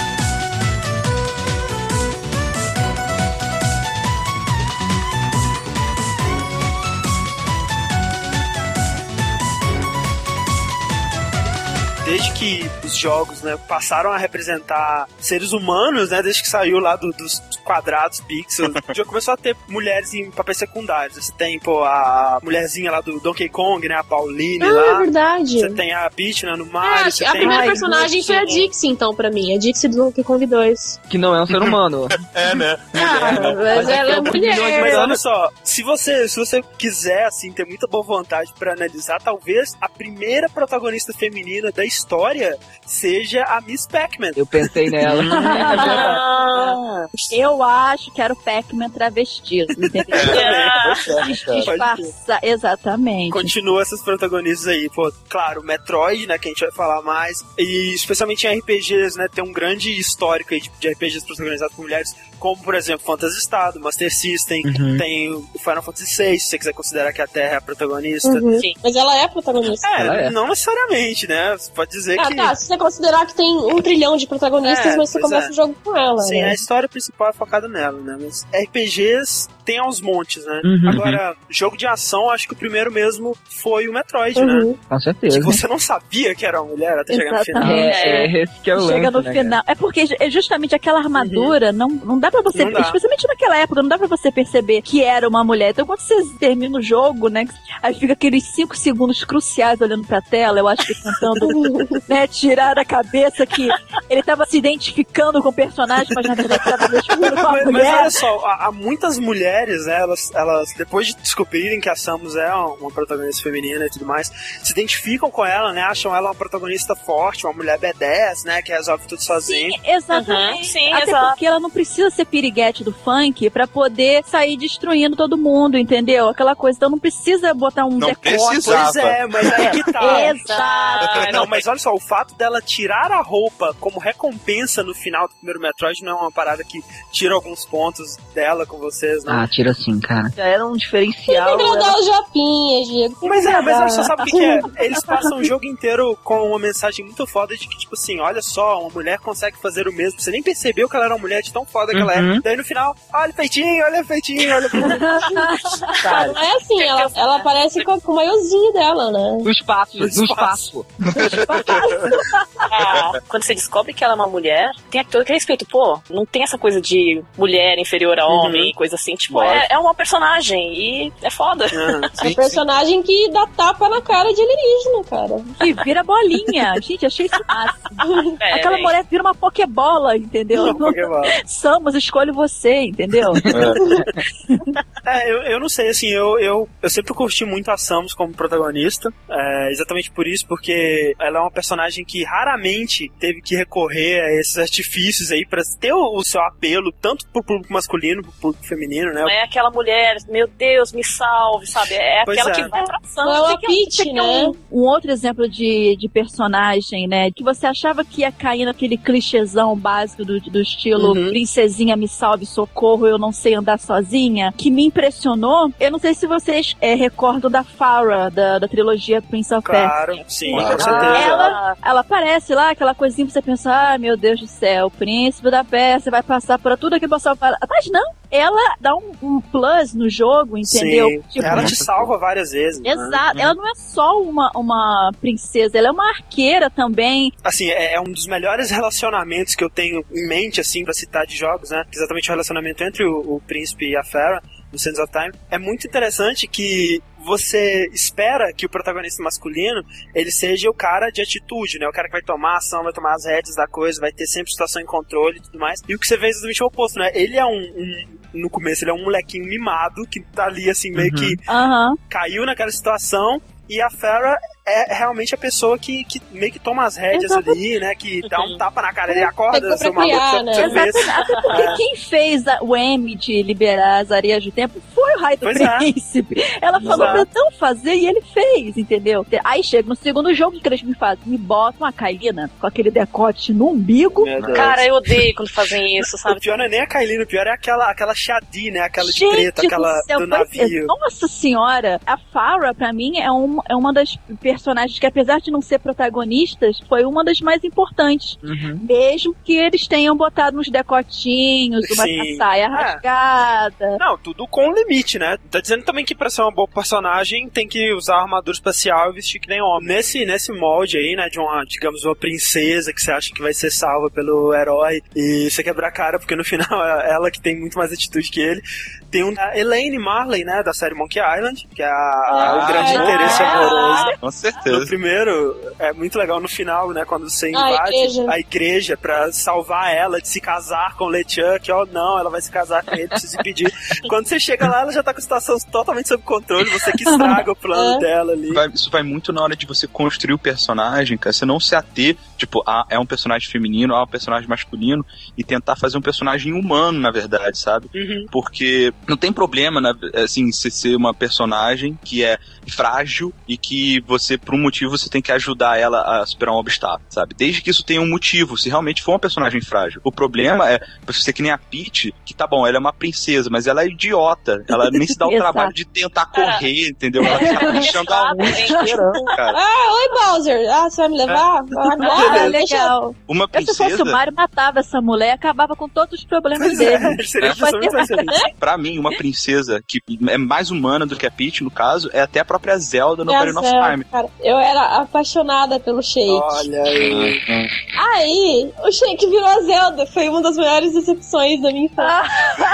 Desde que os jogos, né, passaram a representar seres humanos, né, desde que saiu lá do, dos quadrados, pixels, já começou a ter mulheres em papéis secundários. Você tem, pô, a mulherzinha lá do Donkey Kong, né, a Pauline ah, lá. Ah, é verdade. Você tem a Peach, né, no Mario. É, a tem... primeira Ai, personagem foi a Dixie, então, pra mim. A Dixie do Donkey Kong dois. Que não é um ser humano. é, né? Ah, mulher, né? Mas, mas ela é, é mulher. Mas olha só, se você, se você quiser, assim, ter muita boa vontade pra analisar, talvez a primeira protagonista feminina da história seja a Miss Pac-Man. Eu pensei nela. Ah, eu acho que era o Pac-Man travestido, entendeu? É, disfarçar, exatamente. Continua essas protagonistas aí. Pô, claro, Metroid, né, que a gente vai falar mais, e especialmente em R P Gs, né, tem um grande histórico aí de, de R P Gs protagonizados por mulheres, como, por exemplo, Phantasy Star, Master System, uhum. tem o Final Fantasy seis, se você quiser considerar que a Terra é a protagonista. Uhum. Sim. Mas ela é a protagonista. É, ela é. Não necessariamente, né? Você pode dizer ah, que... Tá, se você considerar que tem um trilhão de protagonistas, é, mas você começa é. o jogo com ela. Sim, né? a história principal é focada nela, né? Mas R P Gs tem aos montes, né? Uhum. Agora, jogo de ação, acho que o primeiro mesmo foi o Metroid, uhum. né? Com certeza. Que você não sabia que era uma mulher até Exatamente. chegar no final. É, é esse que é o Chega lance, no né, final. cara? É porque justamente aquela armadura uhum. não, não dá dá pra você, Não dá. especialmente naquela época, não dá pra você perceber que era uma mulher. Então quando você termina o jogo, né, aí fica aqueles cinco segundos cruciais olhando pra tela, eu acho que tentando, né, tirar da cabeça que ele tava se identificando com o personagem, mas na verdade tava identificando com a mas, mulher. mas olha só, há, há muitas mulheres, né, elas, elas, depois de descobrirem que a Samus é uma protagonista feminina e tudo mais, se identificam com ela, né, acham ela uma protagonista forte, uma mulher B dez, né, que resolve tudo sozinha. Sim, exatamente. Uhum, sim, Até exato. porque ela não precisa ser piriguete do funk pra poder sair destruindo todo mundo, entendeu? Aquela coisa, então não precisa botar um Não decote. precisava. Pois é, mas aí que tá. Exato. Não, mas olha só, o fato dela tirar a roupa como recompensa no final do primeiro Metroid não é uma parada que tira alguns pontos dela com vocês, não. Ah, tira sim, cara. Já era um Tem diferencial. que agradar os japinhas, Diego. Tem Mas que é, mas olha agradar. só, sabe o que, que é? Eles passam o jogo inteiro com uma mensagem muito foda de que, tipo assim, olha só, uma mulher consegue fazer o mesmo. Você nem percebeu que ela era uma mulher de tão foda que ela é. Uhum. Daí no final, olha o feitinho, olha o feitinho, olha o feitinho. Cara, Não é assim, ela, ela aparece com, com o maiozinho dela, né? no espaço, no No espaço. Ah, quando você descobre que ela é uma mulher, tem todo aquele respeito. Pô, não tem essa coisa de mulher inferior a homem, coisa assim. Tipo, é, é uma personagem e é foda. Uhum. É um personagem que dá tapa na cara de alienígena, cara. E vira bolinha. Gente, achei isso máximo. É, Aquela é. mulher vira uma pokebola, entendeu? Não, Pokémon. Samus, escolhe você, entendeu? É, eu, eu não sei, assim, eu, eu, eu sempre curti muito a Samus como protagonista, é, exatamente por isso, porque ela é uma personagem que raramente teve que recorrer a esses artifícios aí pra ter o, o seu apelo, tanto pro público masculino, pro público feminino, né? Não é aquela mulher, meu Deus, me salve, sabe? É Pois aquela é. que vai pra ação. Não é uma Você quer- Peach, você quer né? Um, um outro exemplo de, de personagem, né? Que você achava que ia cair naquele clichêzão básico do, do estilo Uhum. princesinha, me salve, socorro, eu não sei andar sozinha, que me impressionou. Eu não sei se vocês é, recordam da Farah, da, da trilogia Prince of Persia. Claro, sim, Claro. com certeza. Ela, ela aparece lá, aquela coisinha pra você pensar, ah, meu Deus do céu, o príncipe da Pérsia vai passar por tudo aquilo, passar para... Mas não, ela dá um, um plus no jogo, entendeu? Sim, Tipo, ela te salva várias vezes. né? exato, ela não é só uma, uma princesa, ela é uma arqueira também. Assim, é, é um dos melhores relacionamentos que eu tenho em mente, assim, pra citar de jogos, né? Exatamente o relacionamento entre o, o príncipe e a Farah no Sands of Time. É muito interessante que você espera que o protagonista masculino, ele seja o cara de atitude, né? O cara que vai tomar a ação, vai tomar as rédeas da coisa, vai ter sempre situação em controle e tudo mais. E o que você vê é exatamente o oposto, né? Ele é um, um no começo, ele é um molequinho mimado, que tá ali, assim, meio Uhum. que Aham. caiu naquela situação, e a Farah é realmente a pessoa que, que meio que toma as rédeas Exato. ali, né? Que dá um tapa na cara, ele acorda, Pegou seu pra criar, maluco, né? você vê. Exatamente. Até porque É. quem fez a- o M de liberar as areias do tempo foi o Raio do Pois é. Príncipe. Ela falou Exato. pra eu não fazer e ele fez, entendeu? Aí chega no segundo jogo que eles me fazem, me botam uma Kailina com aquele decote no umbigo. Meu Deus. Cara, eu odeio quando fazem isso, O sabe? pior não é nem a Kailina, o pior é aquela, aquela Shadi, né? Aquela de Gente preta, aquela do céu, do pois é. navio. Nossa senhora, a Farah, pra mim, é, um, é uma das personagens que, apesar de não ser protagonistas, foi uma das mais importantes. Uhum. Mesmo que eles tenham botado uns decotinhos, uma Sim. saia É. rasgada. Não, tudo com limite, né? Tá dizendo também que pra ser uma boa personagem tem que usar armadura espacial e vestir que nem homem. Nesse, nesse molde aí, né, de uma, digamos, uma princesa que você acha que vai ser salva pelo herói e você quebra a cara porque no final é ela que tem muito mais atitude que ele. Tem um a Elaine Marley, né, da série Monkey Island, que é a, a- o grande Ah, interesse é. amoroso. Com No certeza. primeiro, é muito legal no final, né, quando você A invade igreja. a igreja pra salvar ela de se casar com o LeChuck, ó, não, ela vai se casar com ele, precisa impedir. Quando você chega lá, ela já tá com a situação totalmente sob controle, você que estraga o plano É. dela ali. Vai- isso vai muito na hora de você construir o personagem, cara. Você não se ater, tipo, ah, é um personagem feminino, ah, é um personagem masculino, e tentar fazer um personagem humano, na verdade, sabe? Uhum. Porque não tem problema, né, assim, você ser uma personagem que é frágil e que você, por um motivo, você tem que ajudar ela a superar um obstáculo, sabe? Desde que isso tenha um motivo, se realmente for uma personagem frágil. O problema é você que nem a Peach, que tá bom, ela é uma princesa, mas ela é idiota. Ela nem se dá o Exato. trabalho de tentar correr, entendeu? Ela fica puxando a unha Exatamente. esperando, cara. Ah, oi, Bowser. Ah, você vai me levar? Agora? Ah, legal. Uma princesa... Se fosse o Mario, matava essa mulher e acabava com todos os problemas Pois dele. é, seria muito mais feliz. Pra mim, uma princesa que é mais humana do que a Peach, no caso, é até a própria Zelda no É a Ocarina of Zelda, Time. cara. Eu era apaixonada pelo Shake. Olha aí. Aí, o Shake virou a Zelda. Foi uma das maiores decepções da minha infância.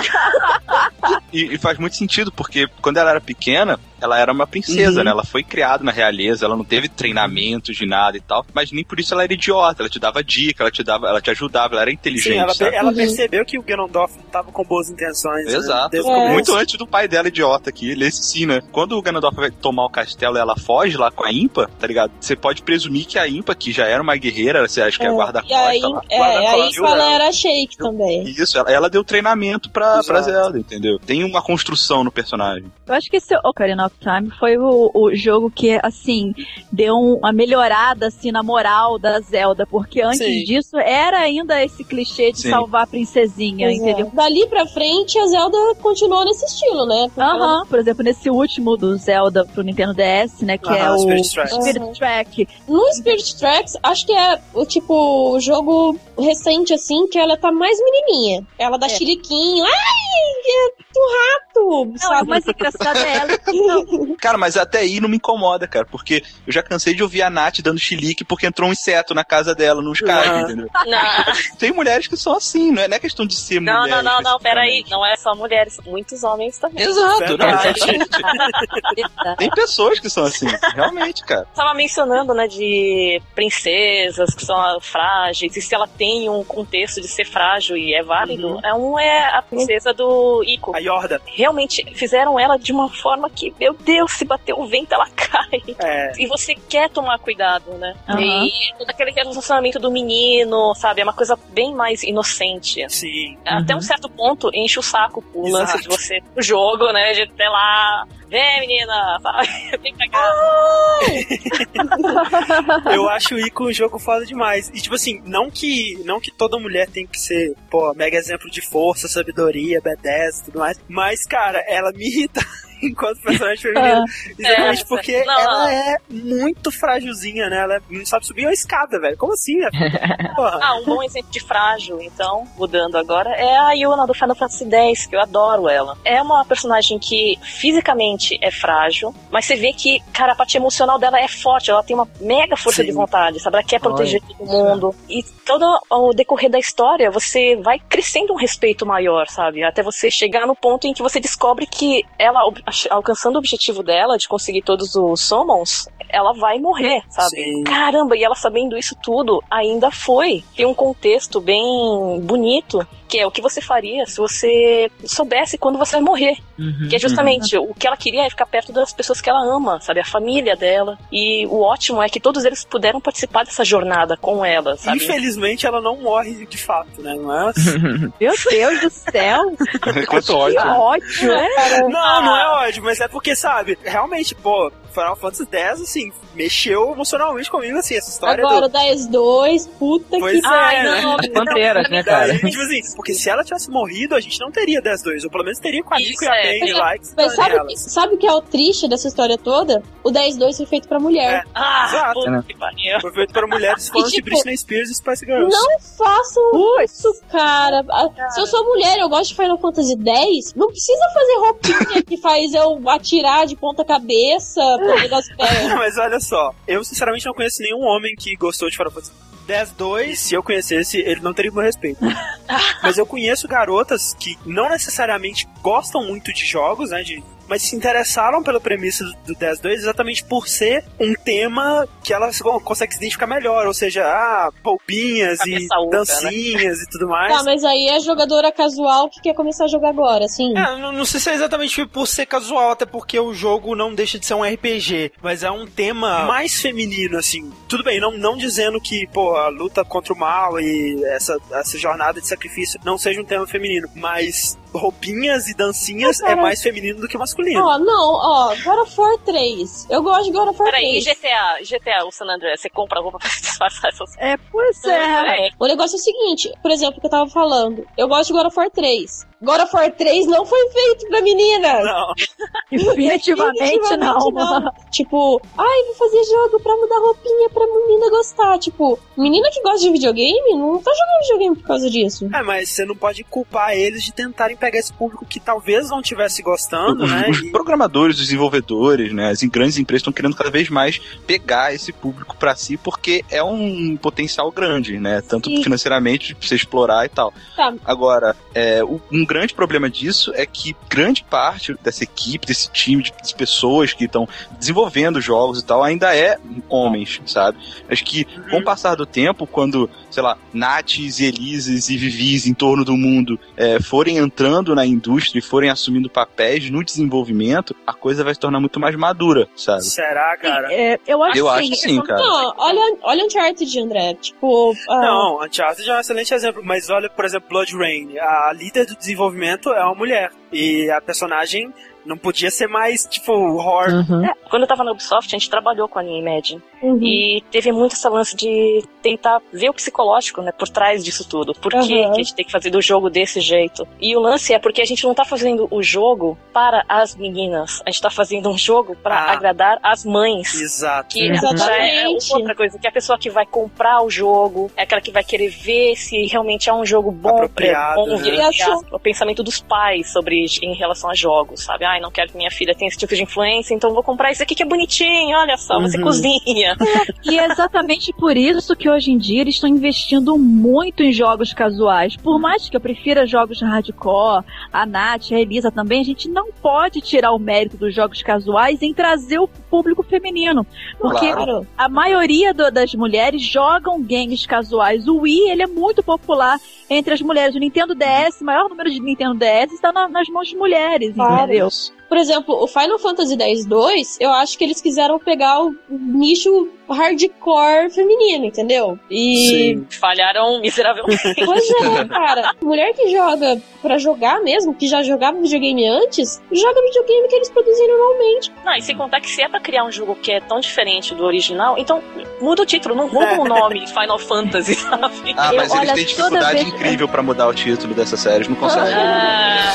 E, e faz muito sentido, porque quando ela era pequena, ela era uma princesa, Uhum. né? Ela foi criada na realeza, ela não teve treinamento de nada e tal, mas nem por isso ela era idiota, ela te dava dica, ela te dava, ela te ajudava, ela era inteligente, Sim, ela, sabe? ela percebeu que o Ganondorf não tava com boas intenções. né? Exato. Desde o É. começo. Muito antes do pai dela idiota aqui, ele ensina. Quando o Ganondorf vai tomar o castelo e ela foge lá com a Impa, tá ligado? Você pode presumir que a Impa, que já era uma guerreira, você acha que é a E guarda-costa aí, lá. é, Guarda-costa, aí viu, ela ela? era Shake também. Isso, ela, ela deu treinamento pra, Exato. pra Zelda, entendeu? Tem uma construção no personagem. Eu acho que esse Ocarina of Time foi o, o jogo que, assim, deu um- uma melhorada, assim, na moral da Zelda, porque antes Sim. disso era ainda esse clichê de Sim. salvar a princesinha, Pois é. entendeu? Dali pra frente, a Zelda continuou nesse estilo, né? Porque ela- Aham, por exemplo, nesse último do Zelda pro Nintendo D S, né, que é Aham, o Spirit Tracks. Spirit Aham. Track. No Spirit Tracks, acho que é o tipo o jogo recente, assim, que ela tá mais menininha. Ela dá É. chiliquinho. Ai, é do rato, Não, sabe? o mais engraçado é ela. Não, Cara, mas até aí não me incomoda, cara, porque eu já cansei de ouvir a Nath dando chilique porque entrou um inseto na casa dela, no Skype, Aham. entendeu? Não, Tem mulheres que são assim, não é, não é questão de ser não, mulher. não, não, não, peraí. Não é só mulheres, muitos homens também. Exato, não, Verdade. exatamente. Tem pessoas que são assim, realmente, cara. Tava mencionando, né, de princesas que são frágeis, e se ela tem um contexto de ser frágil e é válido, Uhum. é um é a princesa do Ico. A Yorda. Realmente fizeram ela de uma forma que, meu Deus, se bater o vento ela cai. É. E você quer tomar cuidado, né? Aham. E todo aquele relacionamento do menino, sabe? É uma coisa bem mais inocente. Sim. Até um certo ponto enche o saco o lance Exato. de você o jogo, né? De ter lá, vem menina, sabe? Vem pra cá. Eu acho o Ico um jogo foda demais. E tipo assim, não que, não que toda mulher tem que ser, pô, mega exemplo de força, sabedoria, badass e tudo mais. Mas, cara, ela me irrita enquanto personagem feminino. Exatamente É, porque não, ela não. é muito frágilzinha, né? Ela não sabe subir uma escada, velho. Como assim, né? Porra. Ah, um bom exemplo de frágil, então, mudando agora, é a Yuna do Final Fantasy X, que eu adoro ela. É uma personagem que fisicamente é frágil, mas você vê que, cara, a parte emocional dela é forte, ela tem uma mega força Sim. de vontade, sabe? Ela quer proteger todo mundo. E todo o decorrer da história, você vai crescendo um respeito maior, sabe? Até você chegar no ponto em que você descobre que ela, ob- alcançando o objetivo dela, de conseguir todos os summons, ela vai morrer, sabe? Sim. Caramba, e ela sabendo isso tudo, ainda foi. Tem um contexto bem bonito, que é o que você faria se você soubesse quando você vai morrer. Uhum. Que é justamente o que ela queria é ficar perto das pessoas que ela ama, sabe? A família dela. E o ótimo é que todos eles puderam participar dessa jornada com ela, sabe? Infelizmente ela não morre de fato, né? Não é? Meu Deus do céu! Quanto Que ódio. ódio, é? Não, não é ódio, mas é porque, sabe, realmente, pô, Final Fantasy X, assim, mexeu emocionalmente comigo, assim, essa história Agora o do... dez dois, puta Pois que é, Ai, né? não, Pantera, né, cara? Daí, tipo assim, porque se ela tivesse morrido, a gente não teria dez dois, ou pelo menos teria com a Nico Isso e a é. Penny lá, que Mas sabe, elas. que- sabe o que é o triste dessa história toda? O dez dois foi feito pra mulher. Ah, Exato, puta né? que pariu. Foi feito para mulheres fãs E, tipo, de Britney Spears e Spice Girls. Não façam isso, cara. Ah, Se eu sou mulher, eu gosto de Final Fantasy X, não precisa fazer roupinha que faz eu atirar de ponta cabeça pra pegar os pés. Mas olha só, eu sinceramente não conheço nenhum homem que gostou de Final Fantasy X dois. Se eu conhecesse, ele não teria o meu respeito. Mas eu conheço garotas que não necessariamente gostam muito de jogos, né, de, mas se interessaram pela premissa do, do X dois exatamente por ser um tema que elas conseguem se identificar melhor, ou seja, ah, poupinhas e Cabeça oca, dancinhas e tudo mais. Tá, mas aí é jogadora casual que quer começar a jogar agora, assim. É, não, não sei se é exatamente por ser casual, até porque o jogo não deixa de ser um R P G, mas é um tema mais feminino, assim. Tudo bem, não, não dizendo que, pô, a luta contra o mal e essa, essa jornada de sacrifício não seja um tema feminino, mas roupinhas e dancinhas Não, cara. é mais feminino do que masculino. Ó, não, ó, God of War três. Eu gosto de God of War Peraí, e três. G T A? G T A, o San Andreas, você compra roupa pra disfarçar essas É, pois é. É. O negócio é o seguinte, por exemplo, o que eu tava falando. Eu gosto de God of War três. God of War três não foi feito pra meninas. Não. Definitivamente não. não. Tipo, ai, vou fazer jogo pra mudar roupinha pra menina gostar. Tipo, menina que gosta de videogame não tá jogando videogame por causa disso. É, mas você não pode culpar eles de tentarem pegar esse público que talvez não estivesse gostando, os, né? Os e... programadores, os desenvolvedores, né? As grandes empresas estão querendo cada vez mais pegar esse público pra si, porque é um potencial grande, né? Tanto Sim. financeiramente, pra você explorar e tal. Tá. Agora, é, o, um grande problema disso é que grande parte dessa equipe, desse time de, de pessoas que estão desenvolvendo jogos e tal, ainda é homens, sabe? Acho que Uhum. com o passar do tempo, quando, sei lá, Naths e Elises e Vivis em torno do mundo é, forem entrando na indústria e forem assumindo papéis no desenvolvimento, a coisa vai se tornar muito mais madura, sabe? Será, cara? É, eu acho, Eu assim, acho que sim, cara. Não, olha, olha Uncharted, André. Tipo, ah, Não, Uncharted é um excelente exemplo, mas olha, por exemplo, Blood Rain. A líder do desenvolvimento é uma mulher. E a personagem não podia ser mais, tipo, horror. Uhum. É, quando eu tava na Ubisoft, a gente trabalhou com a Imagine. uhum. E teve muito essa lance de tentar ver o psicológico, né, por trás disso tudo. Por que, Uhum. que a gente tem que fazer do jogo desse jeito? E o lance é porque a gente não tá fazendo o jogo para as meninas. A gente tá fazendo um jogo para Ah. agradar as mães. Exato. Que Exatamente. já é outra coisa, que a pessoa que vai comprar o jogo é aquela que vai querer ver se realmente é um jogo bom, Apropriado, é, bom né? entre aspas, o pensamento dos pais sobre em relação a jogos, sabe? Ai, não quero que minha filha tenha esse tipo de influência, então vou comprar isso aqui que é bonitinho, olha só, você Uhum. cozinha. E é exatamente por isso que hoje em dia eles estão investindo muito em jogos casuais. Por mais que eu prefira jogos hardcore, a Nath, a Elisa também, a gente não pode tirar o mérito dos jogos casuais em trazer o público feminino. Porque Claro. a maioria do- das mulheres jogam games casuais. O Wii, ele é muito popular entre as mulheres. O Nintendo D S, o maior número de Nintendo D S está na- nas mãos de mulheres, Claro. entendeu? Por exemplo, o Final Fantasy X dois, eu acho que eles quiseram pegar o nicho hardcore feminino, entendeu? E. Sim. Falharam miseravelmente. Pois é, cara. Mulher que joga pra jogar mesmo, que já jogava videogame antes, joga videogame que eles produzem normalmente. Não, e sem contar que se é pra criar um jogo que é tão diferente do original, então muda o título, não muda o nome Final Fantasy, sabe? Ah, mas Eu- eles olha, têm toda dificuldade vez- incrível pra mudar o título dessa série, eles não conseguem. Ah,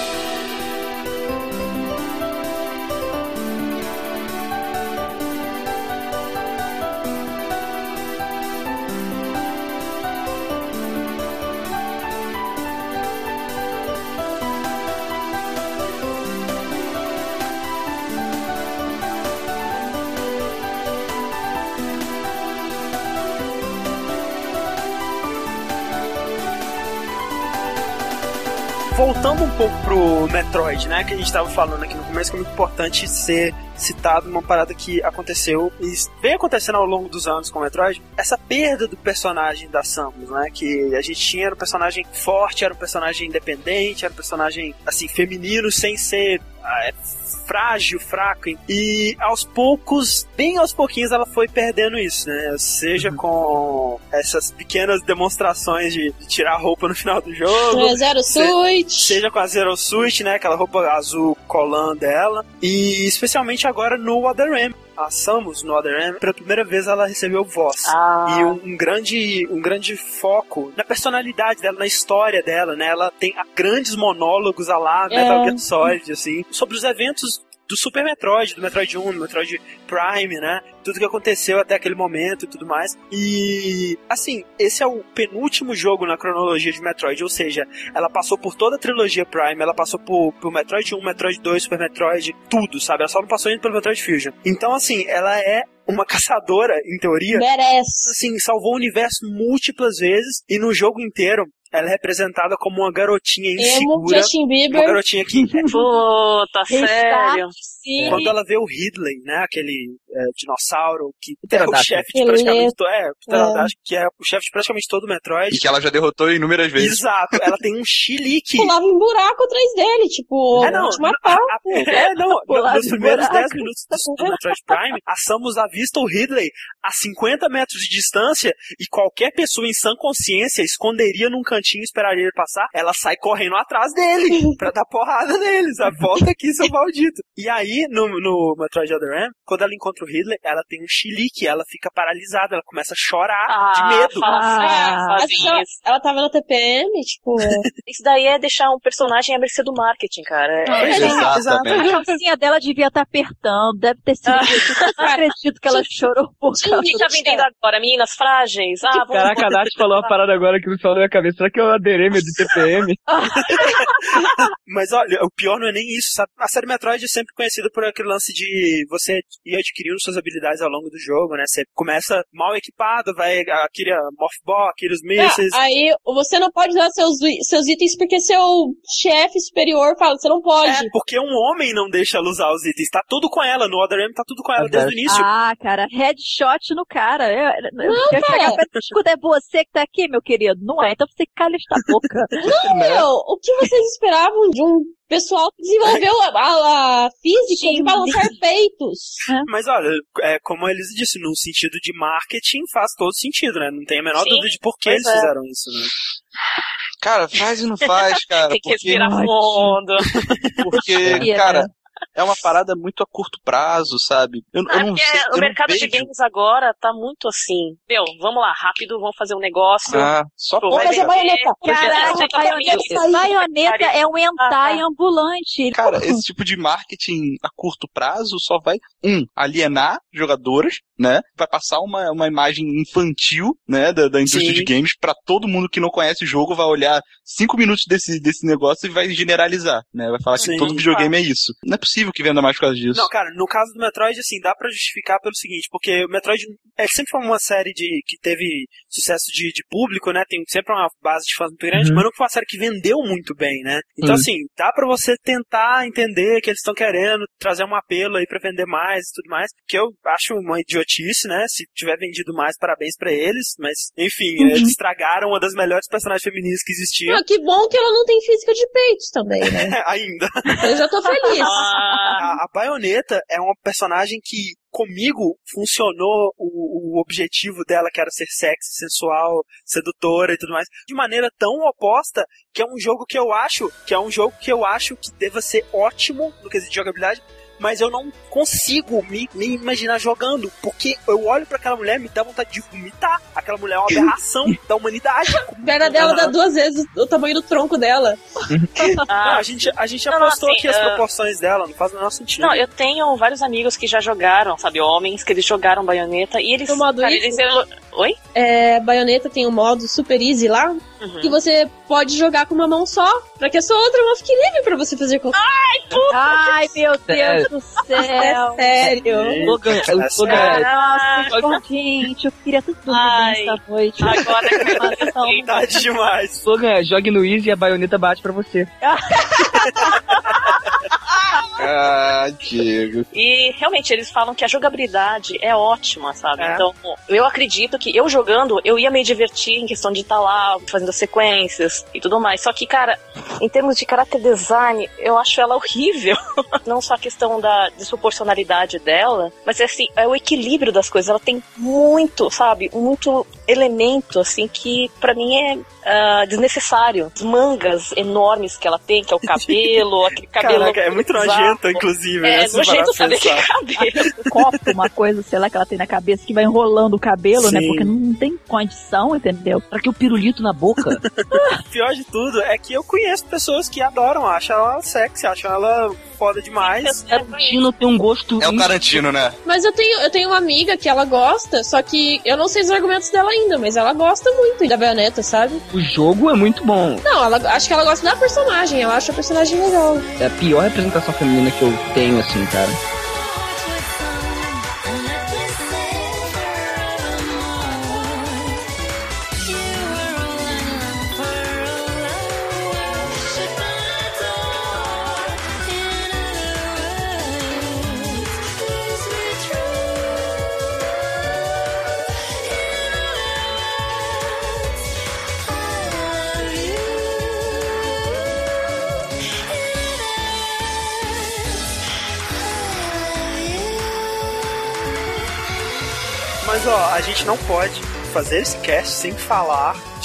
Voltando um pouco pro Metroid, né, que a gente tava falando aqui no começo, que é muito importante ser citado uma parada que aconteceu e vem acontecendo ao longo dos anos com o Metroid, essa perda do personagem da Samus, né, que a gente tinha, era um personagem forte, era um personagem independente, era um personagem, assim, feminino, sem ser ah, é, frágil, fraco, e aos poucos, bem aos pouquinhos, ela foi perdendo isso, né, seja Uhum. com essas pequenas demonstrações de, de tirar a roupa no final do jogo, É, Zero Se- Switch. seja com a Zero Suit, né, aquela roupa azul colã dela, e especialmente agora no Other M. A Samus no Other M, pela primeira vez ela recebeu voz. ah, E um, um grande, um grande foco na personalidade dela, na história dela, né? Ela tem grandes monólogos a lá, É. Metal Gear Solid, assim, sobre os eventos do Super Metroid, do Metroid um, do Metroid Prime, né? Tudo que aconteceu até aquele momento e tudo mais. E, assim, esse é o penúltimo jogo na cronologia de Metroid, ou seja, ela passou por toda a trilogia Prime, ela passou por, por Metroid um, Metroid dois, Super Metroid, tudo, sabe? Ela só não passou ainda pelo Metroid Fusion. Então, assim, ela é uma caçadora, em teoria, Merece. assim, salvou o universo múltiplas vezes, e no jogo inteiro ela é representada como uma garotinha Emo, insegura, Justin uma Bieber. garotinha que puta, sério. Sim. quando ela vê o Ridley, né, aquele é, dinossauro que é o Pterodáctilo. chefe de Ele praticamente é- todo, é, pterodáctilo, que é o chefe de praticamente todo o Metroid. E que ela já derrotou inúmeras vezes. Exato, ela tem um chilique. Pulava em buraco atrás dele, tipo, É, não, vou te matar. a- é, não, no- Pulava nos em primeiros buraco. dez minutos do, do Metroid Prime, a Samus avista o Ridley a cinquenta metros de distância e qualquer pessoa em sã consciência esconderia num cantinho e esperaria ele passar, ela sai correndo atrás dele pra dar porrada nele, sabe? Volta aqui, seu maldito. E aí, no, no Metroid Other M, quando ela encontra contra o Hitler, ela tem um chilique, ela fica paralisada, ela começa a chorar Ah, de medo. fala assim, Ah, fazem mas ela, isso. ela tava na T P M, tipo. Isso daí é deixar um personagem à mercê do marketing, cara. É, Pois é, Exatamente. A calcinha dela devia estar apertando, deve ter sido. Eu não acredito que ela chorou por o causa que tá vendendo agora? Meninas frágeis? Ah, vamos Caraca, a Nath falou uma parada agora que me falou na minha cabeça. Será que eu aderei meu de T P M? Mas olha, o pior não é nem isso, sabe? A série Metroid é sempre conhecida por aquele lance de você ir adquirindo suas habilidades ao longo do jogo, né? Você começa mal equipado, vai aquele Morph Ball, aqueles mísseis. Ah, aí você não pode usar seus, seus itens porque seu chefe superior fala, você não pode. É, porque um homem não deixa ela usar os itens. Tá tudo com ela, no Other M tá tudo com ela desde o início. Ah, cara, headshot no cara. Eu, eu Não, quero cara. chegar perto, escuta, é você que tá aqui, meu querido. Não é, então você cala esta boca. Não, meu, o que vocês esperavam de um pessoal que desenvolveu a, a, a física de balançar peitos? Mas olha, é, como eles disse, no sentido de marketing faz todo sentido, né? Não tem a menor Sim, dúvida de por que pois eles é. fizeram isso, né? Cara, faz e não faz, cara. Tem que porque, respirar fundo. porque cara, é uma parada muito a curto prazo, sabe? Eu, eu Ah, não porque sei. eu o não mercado de vejo- games agora tá muito assim. Meu, vamos lá, rápido, vamos fazer um negócio. Ah, só Vou pode. fazer baioneta. Caraca, baioneta, baioneta é um hentai ambulante. Cara, esse tipo de marketing a curto prazo só vai, um, alienar jogadoras, né? Vai passar uma, uma imagem infantil, né, da, da indústria Sim. de games pra todo mundo que não conhece o jogo, vai olhar cinco minutos desse, desse negócio e vai generalizar, né? Vai falar Sim, que todo videogame é isso. Não é possível que venda mais por causa disso. Não, cara, no caso do Metroid, assim, dá pra justificar pelo seguinte, porque o Metroid é sempre foi uma série de, que teve sucesso de, de público, né, tem sempre uma base de fãs muito grande, Uhum. mas nunca foi uma série que vendeu muito bem, né. Então, Sim. assim, dá pra você tentar entender que eles estão querendo trazer um apelo aí pra vender mais e tudo mais, que eu acho uma idiotice, né, se tiver vendido mais, parabéns pra eles, mas, enfim, Uhum. eles estragaram uma das melhores personagens femininas que existiam. Ah, que bom que ela não tem física de peitos também, né? Ainda. Eu já tô feliz. Ah, A, a Bayonetta é uma personagem que, comigo, funcionou o, o objetivo dela, que era ser sexy, sensual, sedutora e tudo mais, de maneira tão oposta, que é um jogo que eu acho, que é um jogo que eu acho que deva ser ótimo no quesito de jogabilidade, mas eu não consigo me, me imaginar jogando, porque eu olho pra aquela mulher e me dá vontade de vomitar. Aquela mulher é uma aberração da humanidade. A perna dela dá duas vezes o tamanho do tronco dela. Não, ah, a gente, a gente Não, não, apostou assim, aqui as uh, proporções dela, não faz o menor sentido. não, eu tenho vários amigos que já jogaram, sabe, homens, que eles jogaram Bayonetta e eles... No modo cara, easy? eles elo- Oi? É, Bayonetta tem um modo Super Easy lá, Uhum. que você pode jogar com uma mão só, pra que a sua outra mão fique livre pra você fazer qualquer Ai, meu Deus do céu. É sério. Logan, É o Logan, sério. Nossa, gente, eu queria tudo Ai. bem essa noite. Agora que eu Nossa, então, Verdade demais. Logan, jogue no Easy e a baioneta bate pra você. Ah, Diego. E realmente eles falam que a jogabilidade é ótima, sabe? É. Então, eu acredito que eu jogando, eu ia me divertir em questão de estar lá fazendo as sequências e tudo mais. Só que, cara, em termos de character design, eu acho ela horrível. Não só a questão da desproporcionalidade dela, mas assim, é o equilíbrio das coisas. Ela tem muito, sabe? Muito elemento, assim, que pra mim é ah, desnecessário. As mangas enormes que ela tem, que é o cabelo, aquele cabelo. Caraca, é muito bizarro. nojento, inclusive, né? É se nojento parar pra saber que é pensar. cabelo. copo, uma coisa, sei lá, que ela tem na cabeça, que vai enrolando o cabelo, né? Sim. Porque não tem condição, entendeu? Pra que o pirulito na boca? O pior de tudo é que eu conheço pessoas que adoram, acham ela sexy, acham ela foda demais. Tarantino tem um gosto... É o Tarantino, né? Mas eu tenho, eu tenho uma amiga que ela gosta, só que eu não sei os argumentos dela ainda, mas ela gosta muito da Bayonetta, sabe? O jogo é muito bom. Não, ela, acho que ela gosta da personagem, ela acha a personagem legal. É a pior representação feminina que eu tenho, assim, cara. Mas ó, a gente não pode fazer esse cast sem falar de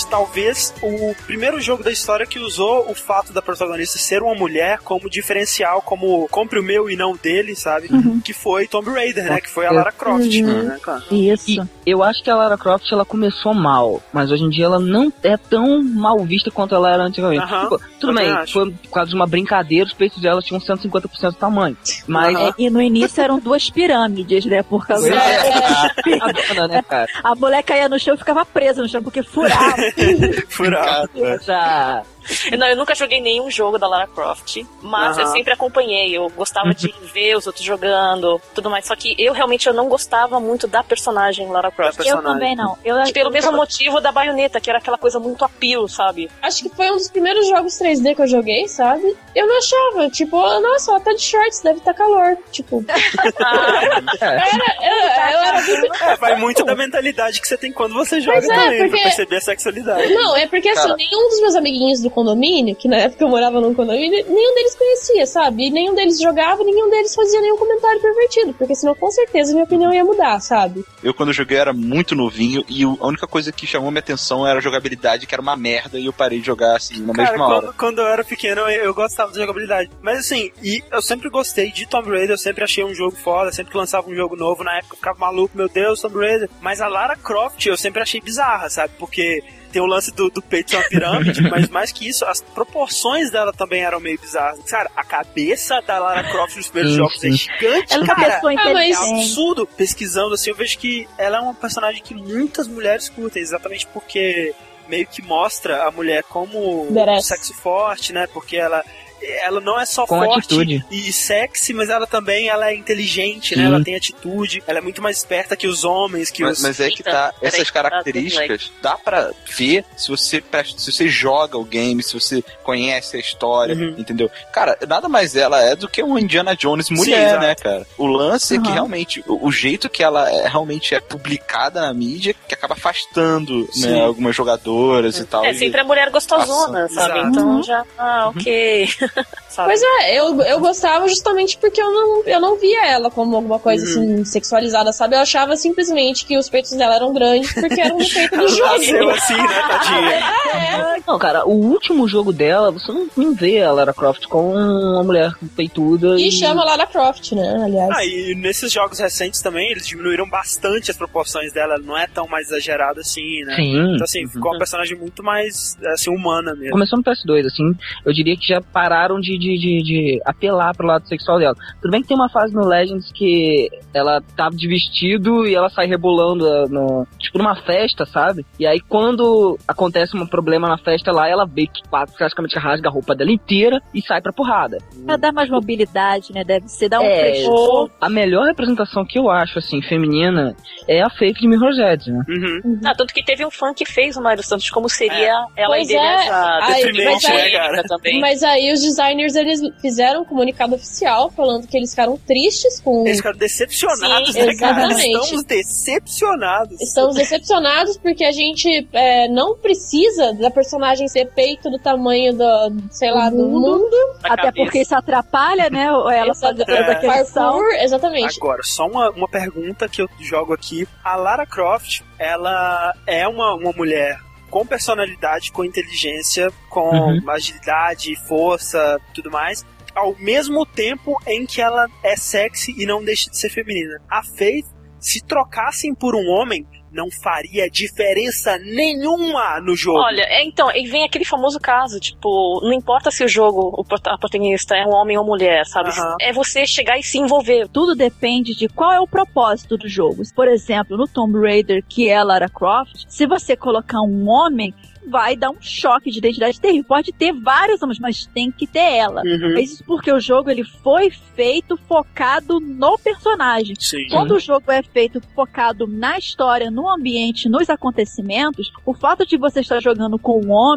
talvez o primeiro jogo da história que usou o fato da protagonista ser uma mulher como diferencial, como compre o meu e não dele, sabe? Uhum. Que foi Tomb Raider, né? Que foi a Lara Croft, uhum. né, cara? Isso. E eu acho que a Lara Croft, ela começou mal, mas hoje em dia ela não é tão mal vista quanto ela era antigamente. Uhum. Tipo, tudo bem, acho. foi por causa de uma brincadeira, os peitos dela tinham cento e cinquenta por cento do tamanho. Mas... Uhum. É, e no início eram duas pirâmides, né? Por causa é. da... a dona, né, cara? A mulher caía no chão e ficava presa no chão, porque furava. Furava. Já... Não, eu nunca joguei nenhum jogo da Lara Croft, mas uhum. eu sempre acompanhei, eu gostava de ver os outros jogando, tudo mais, só que eu realmente eu não gostava muito da personagem Lara Croft. Eu também não. Eu, Pelo eu, mesmo eu... motivo da baioneta, que era aquela coisa muito appeal, sabe? Acho que foi um dos primeiros jogos três D que eu joguei, sabe? Eu não achava, tipo, nossa, ela tá de shorts, deve estar tá calor, tipo... Ah, era, eu, eu era muito... É, vai muito da mentalidade que você tem quando você joga é, também, porque... pra perceber a sexualidade. Não, é porque assim, Cara... nenhum dos meus amiguinhos do condomínio, que na época eu morava num condomínio, nenhum deles conhecia, sabe? E nenhum deles jogava, nenhum deles fazia nenhum comentário pervertido, porque senão com certeza minha opinião ia mudar, sabe? Eu quando joguei era muito novinho e a única coisa que chamou minha atenção era a jogabilidade, que era uma merda, e eu parei de jogar assim na Cara, mesma quando, hora. Quando eu era pequeno eu, eu gostava da jogabilidade, mas assim, e eu sempre gostei de Tomb Raider, eu sempre achei um jogo foda, sempre que lançava um jogo novo, na época eu ficava maluco, meu Deus, Tomb Raider, mas a Lara Croft eu sempre achei bizarra, sabe? Porque tem o lance do, do peito uma pirâmide, mas mais que isso, as proporções dela também eram meio bizarras. Cara, a cabeça da Lara Croft nos primeiros jogos é gigante, ela cara. Ah, mas... É absurdo. Pesquisando, assim, eu vejo que ela é uma personagem que muitas mulheres curtem, exatamente porque meio que mostra a mulher como um sexo forte, né? Porque ela... ela não é só com forte atitude. E sexy, mas ela também ela é inteligente, Sim. né? Ela tem atitude, ela é muito mais esperta que os homens, que mas, os... Mas é que tá, essas características dá pra ver se você, se você joga o game, se você conhece a história, uhum. entendeu? Cara, nada mais ela é do que uma Indiana Jones mulher, Sim, né, cara? O lance uhum. é que realmente, o, o jeito que ela é, realmente é publicada na mídia, que acaba afastando, Sim. né, algumas jogadoras é. e tal. É sempre a mulher gostosona, Passa. sabe? Exato. Então já, ah, ok... Pois é, eu, eu gostava justamente porque eu não, eu não via ela como alguma coisa uhum. assim, sexualizada, sabe? Eu achava simplesmente que os peitos dela eram grandes porque eram no peito do jogo. Nasceu assim, né, tadinha? É. Não, cara, o último jogo dela, você não, não vê a Lara Croft com uma mulher peituda. E, e chama Lara Croft, né, aliás. Ah, e nesses jogos recentes também, eles diminuíram bastante as proporções dela, ela não é tão mais exagerada assim, né? Sim. Então assim, ficou uma personagem muito mais, assim, humana mesmo. Começou no P S dois, assim, eu diria que já pararam de De, de, de apelar pro lado sexual dela. Tudo bem que tem uma fase no Legends que ela tá de vestido e ela sai rebolando no, tipo numa festa, sabe? E aí quando acontece um problema na festa lá, ela vê que praticamente rasga a roupa dela inteira e sai pra porrada. Pra dar mais mobilidade, né? Deve ser, dar um é, frescor. A melhor representação que eu acho, assim, feminina é a Faith de Mirror's Edge, né? Uhum. Uhum. Ah, tanto que teve um fã que fez uma ilustração de como seria é. ela pois idealizada. É. Mas, aí, cara. Também. mas aí os designers, eles fizeram um comunicado oficial falando que eles ficaram tristes com... Eles ficaram decepcionados, Sim, né, cara? exatamente. Estamos decepcionados. Estamos decepcionados porque a gente é, não precisa da personagem ser peito do tamanho do, sei lá, do mundo. Do mundo. Até cabeça. Porque isso atrapalha, né? Ela fazer toda é. aquela ação. Exatamente. Agora, só uma, uma pergunta que eu jogo aqui. A Lara Croft, ela é uma, uma mulher com personalidade, com inteligência, com uhum. agilidade, força, tudo mais, ao mesmo tempo em que ela é sexy e não deixa de ser feminina. A Faith, se trocassem por um homem, não faria diferença nenhuma no jogo. Olha, é, então, e vem aquele famoso caso, tipo, não importa se o jogo, o protagonista é um homem ou mulher, sabe? Uhum. É você chegar e se envolver. Tudo depende de qual é o propósito do jogo. Por exemplo, no Tomb Raider, que é Lara Croft, se você colocar um homem, vai dar um choque de identidade terrível. Pode ter vários homens, mas tem que ter ela. Uhum. É isso porque o jogo ele foi feito focado no personagem. Sim. Quando o jogo é feito focado na história, no ambiente, nos acontecimentos, o fato de você estar jogando com um homem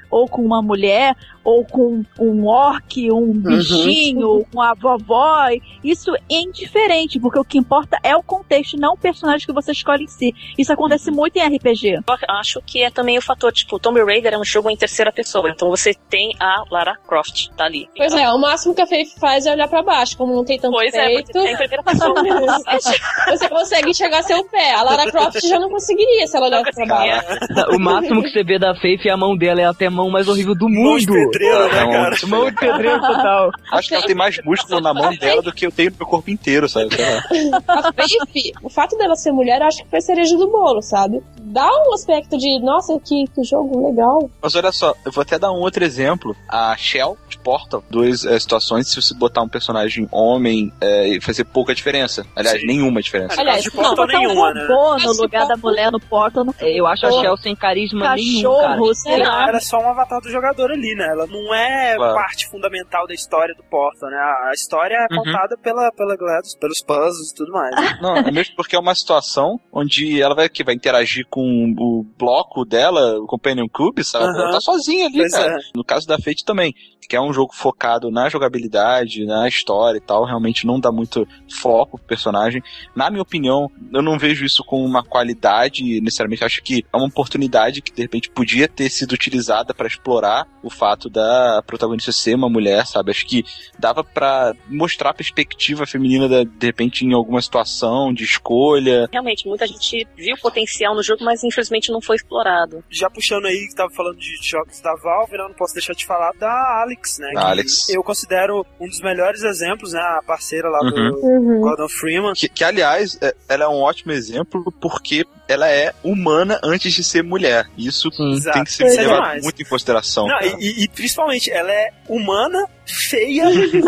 ou com uma mulher, ou com um orc, um bichinho, uhum. com a vovó. Isso é indiferente, porque o que importa é o contexto, não o personagem que você escolhe em si. Isso acontece muito em R P G. Eu acho que é também o fator, tipo, Tomb Raider é um jogo em terceira pessoa, então você tem a Lara Croft, tá ali. Pois é, o máximo que a Faith faz é olhar pra baixo, como não tem tanto pois peito. Pois é, porque tem primeira pessoa. Você consegue enxergar seu pé. A Lara Croft já não conseguiria se ela olhasse pra baixo. O máximo que você vê da Faith é a mão dela, é até a mão mais horrível do mundo. Mão de pedreiro, né, cara? Mão de pedreiro total. Acho que ela tem mais músculo na mão dela do que eu tenho no meu corpo inteiro, sabe? A Faith, o fato dela ser mulher, eu acho que foi cereja do bolo, sabe? Dá um aspecto de, nossa, que, que jogo legal. Mas olha só, eu vou até dar um outro exemplo. A Shell de Portal, duas é, situações, se você botar um personagem homem, é, fazer pouca diferença. Aliás, Sim. nenhuma diferença. Aliás, de Portal não, nenhuma, um né? robô no lugar da mulher no Portal. No... Eu acho a Shell sem carisma Cachorro, nenhum, sei lá. Ela é só um avatar do jogador ali, né? Ela não é claro. parte fundamental da história do Portal, né? A história é uhum. contada pela, pela GLaDOS, pelos puzzles e tudo mais. Né? Não, é mesmo porque é uma situação onde ela vai, que vai interagir com o bloco dela, o Companion Cube, sabe? Uhum. Ela tá sozinha ali, pois cara. É. No caso da Fate também, que é um jogo focado na jogabilidade, na história e tal, realmente não dá muito foco pro personagem. Na minha opinião, eu não vejo isso como uma qualidade, necessariamente. Acho que é uma oportunidade que, de repente, podia ter sido utilizada pra explorar o fato da protagonista ser uma mulher, sabe? Acho que dava pra mostrar a perspectiva feminina, da, de repente, em alguma situação de escolha. Realmente, muita gente viu potencial no jogo, mas infelizmente não foi explorado. Já puxando aí, que tava falando de jogos da Valve, eu não posso deixar de falar da Alex, né? A Alex. Eu considero um dos melhores exemplos, né? A parceira lá uhum. do uhum. Gordon Freeman. Que, que, aliás, é, ela é um ótimo exemplo porque ela é humana antes de ser mulher. Isso Sim. tem que ser é levado demais. muito em consideração. Não, e, e principalmente, ela é humana, feia.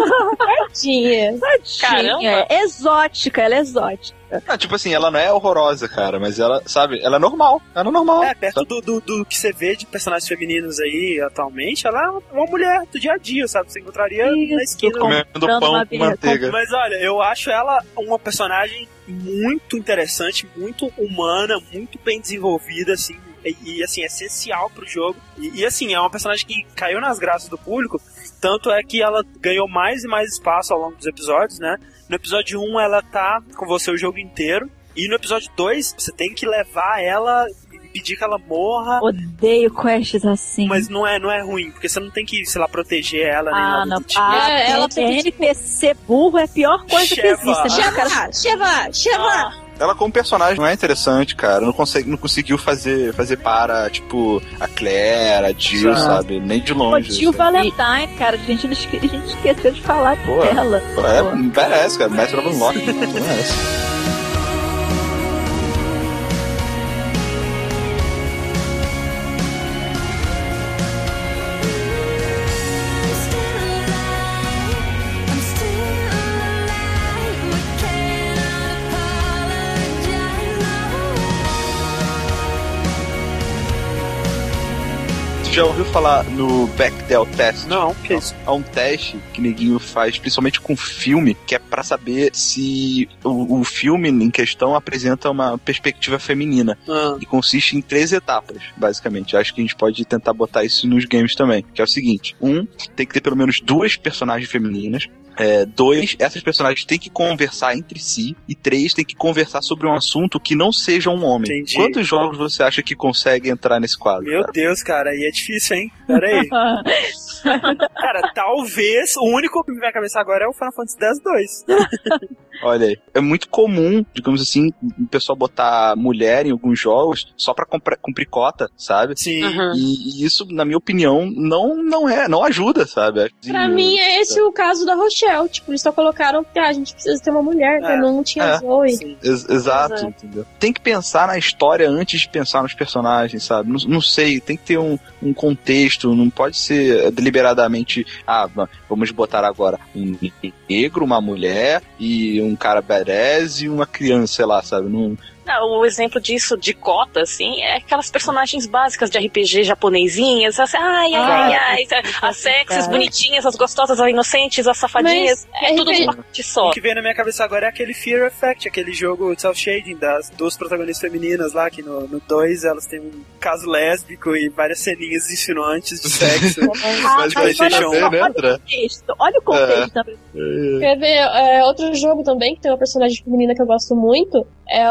Tadinha. Tadinha. É exótica, ela é exótica. Ah, tipo assim, ela não é horrorosa, cara, mas ela, sabe, ela é normal. Ela é normal. É, perto do, do, do que você vê de personagens femininos aí atualmente, ela é uma mulher do dia a dia, sabe? Você encontraria Isso, na esquina. Comendo pão com manteiga. Mas olha, eu acho ela uma personagem muito interessante, muito humana, muito bem desenvolvida, assim, e, e assim, essencial pro jogo. E, e assim, é uma personagem que caiu nas graças do público, tanto é que ela ganhou mais e mais espaço ao longo dos episódios, né? No episódio um ela tá com você o jogo inteiro, e no episódio dois você tem que levar ela e pedir que ela morra. Odeio quests assim. Mas não é, não é ruim, porque você não tem que, sei lá, proteger ela. Ah, nem nada não. do tipo. Ah, é, ela tem que... N P C burro é a pior coisa Sheva. que existe. Sheva, Sheva, Sheva. Ah. Ela como personagem não é interessante, cara. Não, consegue, não conseguiu fazer, fazer para, tipo, a Claire, a Jill, ah. sabe? Nem de longe. O Jill Valentine, cara, a gente, a gente esqueceu de falar Pô, dela. É, Pô. merece, cara. Mestre of Unlock, merece. Já ouviu falar no Bechdel Test? Não, que é isso? É um teste que neguinho faz, principalmente com filme, que é pra saber se o, o filme em questão apresenta uma perspectiva feminina. Ah. E consiste em três etapas, basicamente. Acho que a gente pode tentar botar isso nos games também. Que é o seguinte: um, tem que ter pelo menos duas personagens femininas. É, dois, essas personagens têm que conversar entre si. E três, tem que conversar sobre um assunto que não seja um homem. Entendi. Quantos jogos você acha que consegue entrar nesse quadro? Meu cara? Deus, cara, aí é difícil, hein? Pera aí. Cara, talvez o único que me vem à cabeça agora é o Final Fantasy X dois. Olha aí, é muito comum, digamos assim, o pessoal botar mulher em alguns jogos só pra cumprir, cumprir cota, sabe? Sim. Uhum. E, e isso, na minha opinião, não, não é, não ajuda, sabe? Pra e, mim é esse o caso da Rochelle, tipo, eles só colocaram que ah, a gente precisa ter uma mulher, né? É, não tinha é, Zoe. Ex- exato, exato, entendeu? Tem que pensar na história antes de pensar nos personagens, sabe? Não, não sei, tem que ter um, um contexto, não pode ser deliberadamente, ah, vamos botar agora um negro, uma mulher e um cara badass e uma criança, sei lá, sabe? Não, Não, o exemplo disso, de cota, assim, é aquelas personagens básicas de R P G japonesinhas, assim, ai, ai, ai, ai, as sexys, bonitinhas, as gostosas, as inocentes, as safadinhas, Mas é tudo R P G... numa parte só. O que vem na minha cabeça agora é aquele Fear Effect, aquele jogo de self-shading das duas protagonistas femininas lá, que no dois elas têm um caso lésbico e várias ceninhas insinuantes de sexo. Ah, mas mas vai olha, ser só, show, né, olha o contexto, olha o contexto também. Quer ver, é, outro jogo também, que tem uma personagem feminina que eu gosto muito, é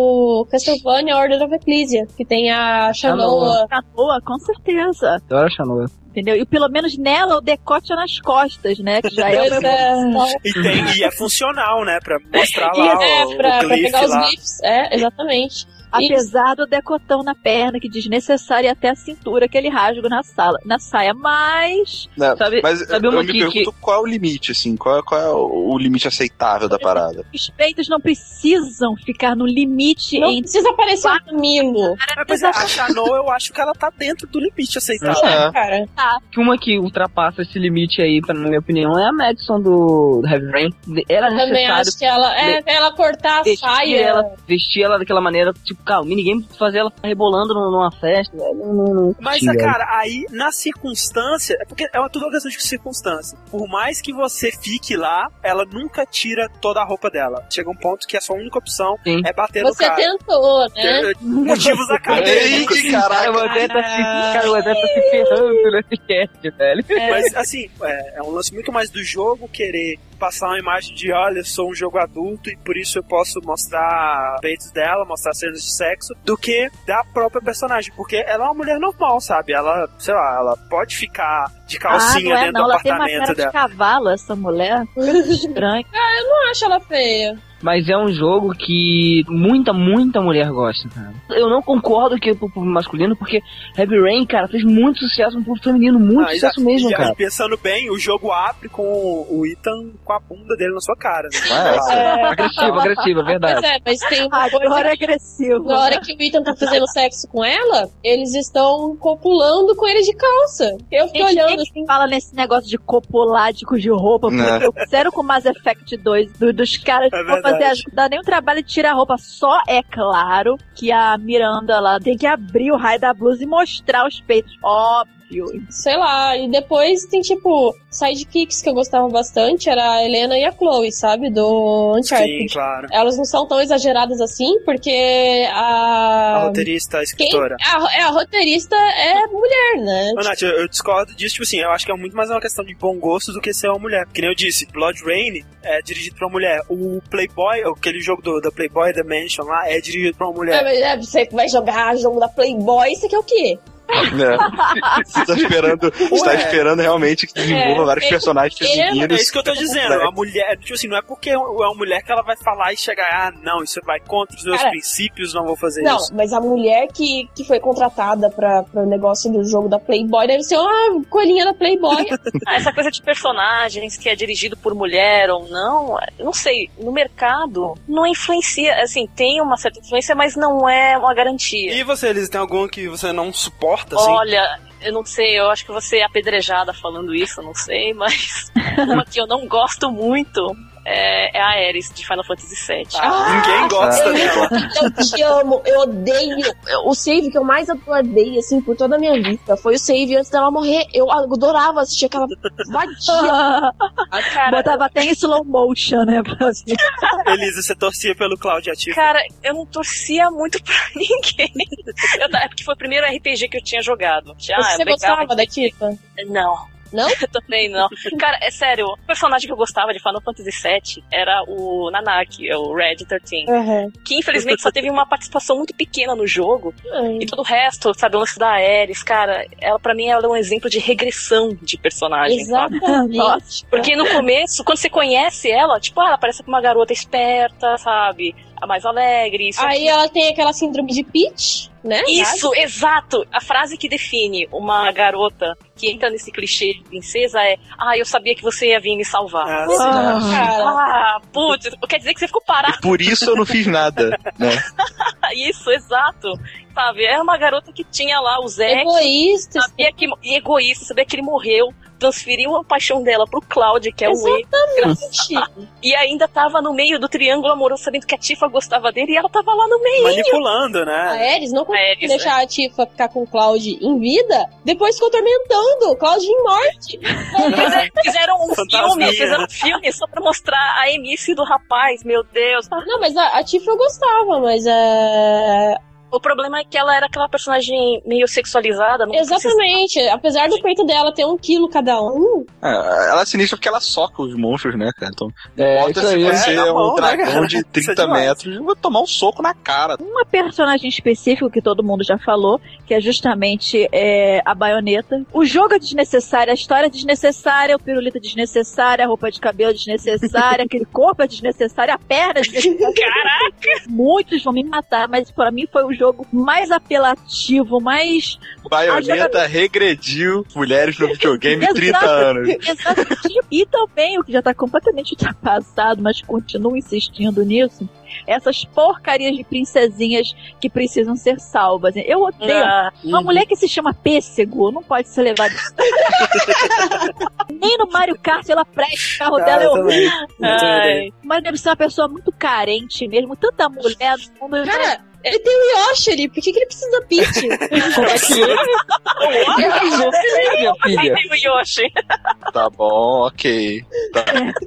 o Castlevania Order of Ecclesia, que tem a Shanoa. Shanoa, com certeza. Adoro a Shanoa. Entendeu? E pelo menos nela o decote é nas costas, né? Que já é o meu é... E, tem, e é funcional, né? Pra mostrar E lá é, o, pra, o pra cliff pegar os lá. gifs. É, exatamente. Apesar do decotão na perna, que desnecessário, e até a cintura, aquele rasgo na, sala, na saia, mas... Não, Sabe- mas sabe eu uma me que- pergunto que- qual é o limite, assim, qual, é- qual é o o limite aceitável da parada? Os peitos não precisam ficar no limite Não entre... precisa aparecer um mamilo. Mas, pois é, a Shanoa eu acho que ela tá dentro do limite aceitável. É. Cara, Que uma que ultrapassa esse limite aí, pra, na minha opinião, é a Madison do, do Heavy Rain. Era eu também necessário acho que ela... É, ela cortar a vestir saia... ela, vestir ela daquela maneira, tipo, cara, o minigame fazer ela ficar rebolando num- numa festa, velho, não, não, não. Mas, Sim, velho. cara, aí, na circunstância, é porque é uma, tudo uma questão de circunstância. Por mais que você fique lá, ela nunca tira toda a roupa dela. Chega um ponto que a sua única opção Sim. é bater no Você cara. tentou, né? É, Motivos acadêmicos. Ei, caraca. Cara, o André tá se, cara, o André tá se ferrando nesse cast, velho. Mas, assim, é, é um lance muito mais do jogo querer passar uma imagem de, olha, eu sou um jogo adulto e por isso eu posso mostrar peitos dela, mostrar cenas de sexo, do que da própria personagem, porque ela é uma mulher normal, sabe? Ela, sei lá, ela pode ficar de calcinha ah, não é, dentro não. do Ela tem uma apartamento cara dela. de cavalo, essa mulher. Coisa estranha. Eu não acho ela feia. Mas é um jogo que muita, muita mulher gosta, cara. Eu não concordo que pro público masculino, porque Heavy Rain, cara, fez muito sucesso no público feminino, muito Ah, sucesso e- mesmo, e, cara. E pensando bem, o jogo abre com o Ethan com a bunda dele na sua cara. Né? Ah, É, Agressivo, agressivo, é pois verdade. é, mas tem uma Agora coisa é agressivo. Na hora que o Ethan tá fazendo sexo com ela, eles estão copulando com ele de calça. Eu fiquei Gente, olhando quem assim. fala nesse negócio de copuládico de roupa, porque Né. eu fizeram com Mass Effect dois, do- dos caras É que vão fazer, verdade. as- dá nem o trabalho de tirar a roupa, só é claro que a Miranda lá tem que abrir o raio da blusa e mostrar os peitos, óbvio. Sei lá, e depois tem tipo sidekicks que eu gostava bastante, era a Helena e a Chloe, sabe? Do Sim, Uncharted. claro. Elas não são tão exageradas assim, porque a. A roteirista, a Quem... escritora. A, é, a roteirista é mulher, né? Ô, Nath, eu, eu discordo disso, tipo assim, eu acho que é muito mais uma questão de bom gosto do que ser uma mulher. Que nem eu disse, Blood Rain é dirigido pra uma mulher. O Playboy, aquele jogo do, da Playboy The Mansion lá, é dirigido pra uma É, mulher. mas, é, você vai jogar jogo da Playboy, isso aqui é o quê? Né? Você tá esperando, você tá Ué. esperando realmente que desenvolva É, vários é, personagens é, femininos. É isso que eu tô dizendo. A mulher, tipo assim, não é porque é uma mulher que ela vai falar e chegar, ah, não, isso vai contra os meus Cara, princípios, não vou fazer Não, isso. mas a mulher que, que foi contratada pra, pro negócio do jogo da Playboy deve ser uma coelhinha da Playboy. Ah, essa coisa de personagens que é dirigido por mulher ou não, eu não sei, no mercado não influencia, assim, tem uma certa influência, mas não é uma garantia. E você, Elis, tem algum que você não suporta, assim? Olha, eu não sei, eu acho que você é apedrejada falando isso, eu não sei, mas uma que eu não gosto muito é, é a Ares de Final Fantasy sete. Ah, ninguém gosta Ah, dela. Eu te amo, eu odeio. O save que eu mais adorei, assim, por toda a minha vida foi o save antes dela morrer. Eu adorava assistir aquela vadia. Cara, Botava até em slow motion, né? Pra ver. Elisa, você torcia pelo Cloud ativo? cara, eu não torcia muito pra ninguém. Eu, é porque foi o primeiro R P G que eu tinha jogado. Já, Você eu gostava brincava- da Tifa? Não. Não? Eu também não. Cara, é sério, o personagem que eu gostava de Final Fantasy sete era o Nanaki, é o Red treze, Uhum. que infelizmente só teve uma participação muito pequena no jogo, e todo o resto, sabe, o lance da Ares, cara, ela pra mim ela é um exemplo de regressão de personagem, sabe? Exatamente. Porque no começo, quando você conhece ela, tipo, ah, ela parece uma garota esperta, sabe, a mais alegre. Só Aí que- ela tem aquela síndrome de Peach, né? Isso, exato! A frase que define uma garota que entra nesse clichê de princesa é: ah, eu sabia que você ia vir me salvar. Ah, Ah, sim. cara. Ah, putz, quer dizer que você ficou parado. Por isso eu não fiz nada, né? Isso, exato. sabe? Era uma garota que tinha lá o Zack. Egoísta. Sabia que, e egoísta, sabia que ele morreu. Transferiu a paixão dela pro Cloud, que é Exatamente. o ex. E ainda tava no meio do triângulo amoroso, sabendo que a Tifa gostava dele, e ela tava lá no meio. Manipulando, né? A Ares não conseguiu deixar né? a Tifa ficar com o Cloud em vida, depois ficou atormentando o Cloud em morte. Fizeram um Fantasminha. filme, fizeram um filme só pra mostrar a emice do rapaz, meu Deus. Não, mas a, a Tifa eu gostava, mas é... O problema é que ela era aquela personagem meio sexualizada. Não Exatamente. precisa... Apesar do peito dela ter um quilo cada um. É, ela é sinistra porque ela soca os monstros, né, cara? Então, É, bota isso se aí. você É, é, tá um bom, né, dragão cara? de Isso é trinta demais. metros, vai tomar um soco na cara. Uma personagem específico que todo mundo já falou, que é justamente é, a Baioneta. O jogo é desnecessário, a história é desnecessária, o pirulito é desnecessário, a roupa de cabelo é desnecessária, aquele corpo é desnecessário, a perna é desnecessária. Caraca! Muitos vão me matar, mas pra mim foi o jogo mais apelativo, mais... Baioneta regrediu mulheres no videogame Exato. trinta anos. Exatamente. E também, o que já tá completamente ultrapassado, mas continuo insistindo nisso, essas porcarias de princesinhas que precisam ser salvas. Eu odeio. Ah, Uma mulher que se chama Pêssego não pode ser levada. Nem no Mario Kart ela presta, o carro Ah, dela é eu horrível. também. ai. Mas deve ser uma pessoa muito carente mesmo. Tanta mulher no mundo. Cara, ele tem o Yoshi ali, por que, que ele precisa da Peach? Como é que é? Minha Aí filha. tem o Yoshi. Tá bom, ok. Tá.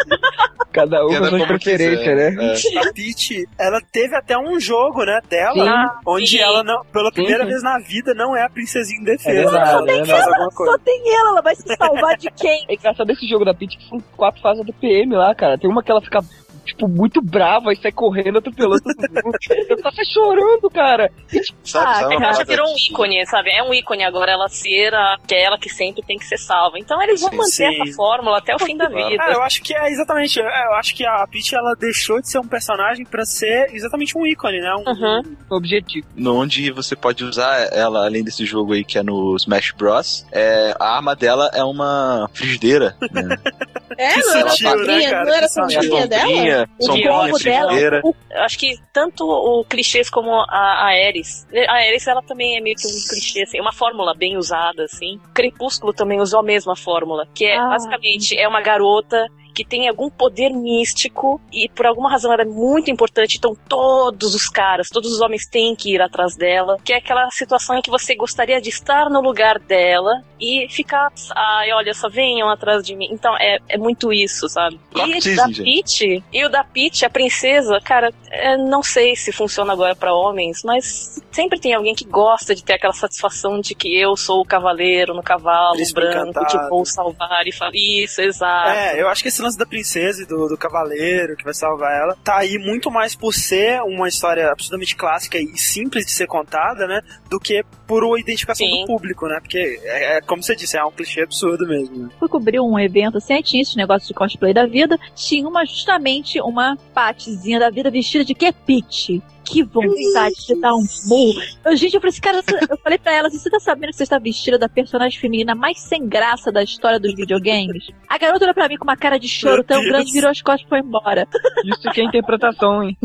Cada um com Entenda suas como preferências, quiser. né? É. A Peach, ela teve até um jogo, né, dela, Sim. onde Sim. ela, não, pela primeira sim. vez na vida, não é a princesinha indefesa. É verdade, ela é faz verdade. alguma coisa. Só tem ela, ela vai se salvar de quem? É engraçado desse jogo da Peach que são quatro fases do P M lá, cara. Tem uma que ela fica, tipo, muito brava e sai correndo, atropelando todo mundo. Ela tá até chorando, cara. E, tipo, Sabe, Ah, sabe uma Ela já parada? virou um ícone, sabe? É um ícone agora ela ser aquela que sempre tem que ser salva. Então eles vão Sim, manter sim. essa fórmula até o fim da vida. Ah, eu acho que é exatamente. Eu acho que a Peach ela deixou de ser um personagem pra ser exatamente um ícone, né? Um, Uhum. objetivo. Onde você pode usar ela, além desse jogo aí que é no Smash Bros. É, a arma dela é uma frigideira. Né? É, Que não era sutil, né, sombrinha, cara? não era Que sutil. sombrinha dela? Sombrinha, O sombrinha, corpo dela, frigideira. o Eu acho que tanto o clichês como a, a Ares. A Ares, ela também é meio que um clichê, assim, uma fórmula bem usada, assim. Crepúsculo também usou a mesma fórmula, que é, Ah. basicamente, é uma garota que tem algum poder místico e por alguma razão ela é muito importante, então todos os caras, todos os homens têm que ir atrás dela, que é aquela situação em que você gostaria de estar no lugar dela e ficar, ai, olha, só venham atrás de mim. Então é, é muito isso, sabe? E Cockteasing, da gente. Peach, e o da Peach, a princesa, cara, é, não sei se funciona agora pra homens, mas sempre tem alguém que gosta de ter aquela satisfação de que eu sou o cavaleiro no cavalo Príncipe branco, encantado. que vou salvar e falar isso, exato. É, eu acho que esse lance da princesa e do, do cavaleiro que vai salvar ela tá aí muito mais por ser uma história absolutamente clássica e simples de ser contada, né? Do que por uma identificação Sim. do público, né? Porque, é, é, como você disse, é um clichê absurdo mesmo. Né? Fui cobrir um evento assim, aí tinha esse negócio de cosplay da vida, tinha uma, justamente uma Patizinha da vida vestida de que Peach. Que vontade de dar um murro. Eu, gente, eu falei assim, cara, eu falei pra ela assim, você tá sabendo que você está vestida da personagem feminina mais sem graça da história dos videogames? A garota olhou pra mim com uma cara de choro Meu tão Deus. grande, virou as costas e foi embora. Isso que é interpretação, hein?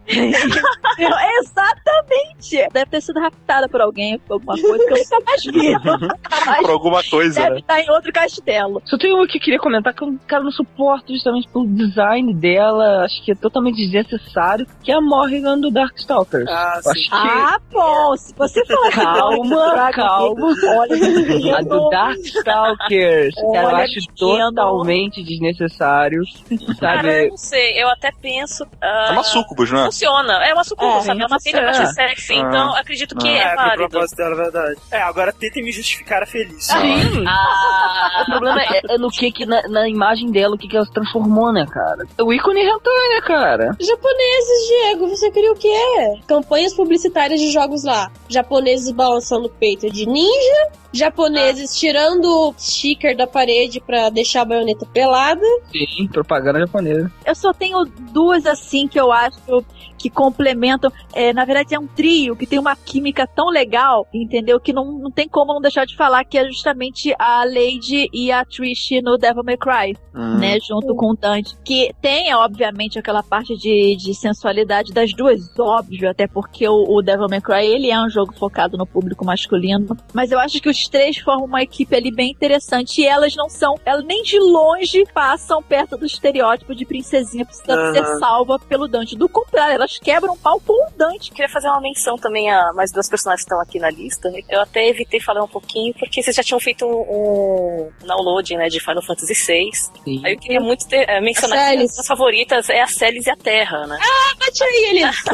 Eu, exatamente! Deve ter sido raptada por alguém, por alguma coisa que eu nunca mais vi. Por alguma coisa, Deve né? estar em outro castelo. Só tem uma que eu queria comentar que eu, cara, não suporto justamente pelo design dela, acho que é totalmente desnecessário, que é a Morrigan do Darkstalkers. Ah, Eu acho que Ah, bom, se você falar que Calma, calma. olha, a do Darkstalkers, cara, eu Olha, acho menino. totalmente desnecessário, Cara, eu sabe? não sei, eu até penso. ah, É uma sucubus, não é? Funciona, é uma sucuba, É, sabe? é Ela uma tem pra ser é. sexy, Ah. então acredito que É, é pro válido. propósito dela, é verdade. É, agora tentem me justificar a feliz. Sim. O problema é, é no que, que na, na imagem dela, o que, que ela se transformou, né, cara? O ícone hentai, né, cara? Japoneses, Diego, você queria o quê? Campanhas publicitárias de jogos lá. Japoneses balançando o peito de ninja. Japoneses tirando o sticker da parede pra deixar a baioneta pelada. Sim, propaganda japonesa. eu só tenho duas assim que eu acho que complementam. É, na verdade, é um trio que tem uma química tão legal, entendeu? Que não, não tem como não deixar de falar que é justamente a Lady e a Trish no Devil May Cry, hum. né? Junto com o Dante. Que tem, obviamente, aquela parte de, de sensualidade das duas, óbvio, até porque o, o Devil May Cry, ele é um jogo focado no público masculino. Mas eu acho que os três formam uma equipe ali bem interessante e elas não são, elas nem de longe passam perto do estereótipo de princesinha precisando uhum. ser salva pelo Dante. Do contrário, elas quebram o pau com o Dante. Eu queria fazer uma menção também a mais duas personagens que estão aqui na lista. Eu até evitei falar um pouquinho, porque vocês já tinham feito um, um download, né, de Final Fantasy seis. Sim. Aí eu queria muito ter, é, mencionar que as favoritas é a Celes e a Terra, né? Ah, bate aí, Elias!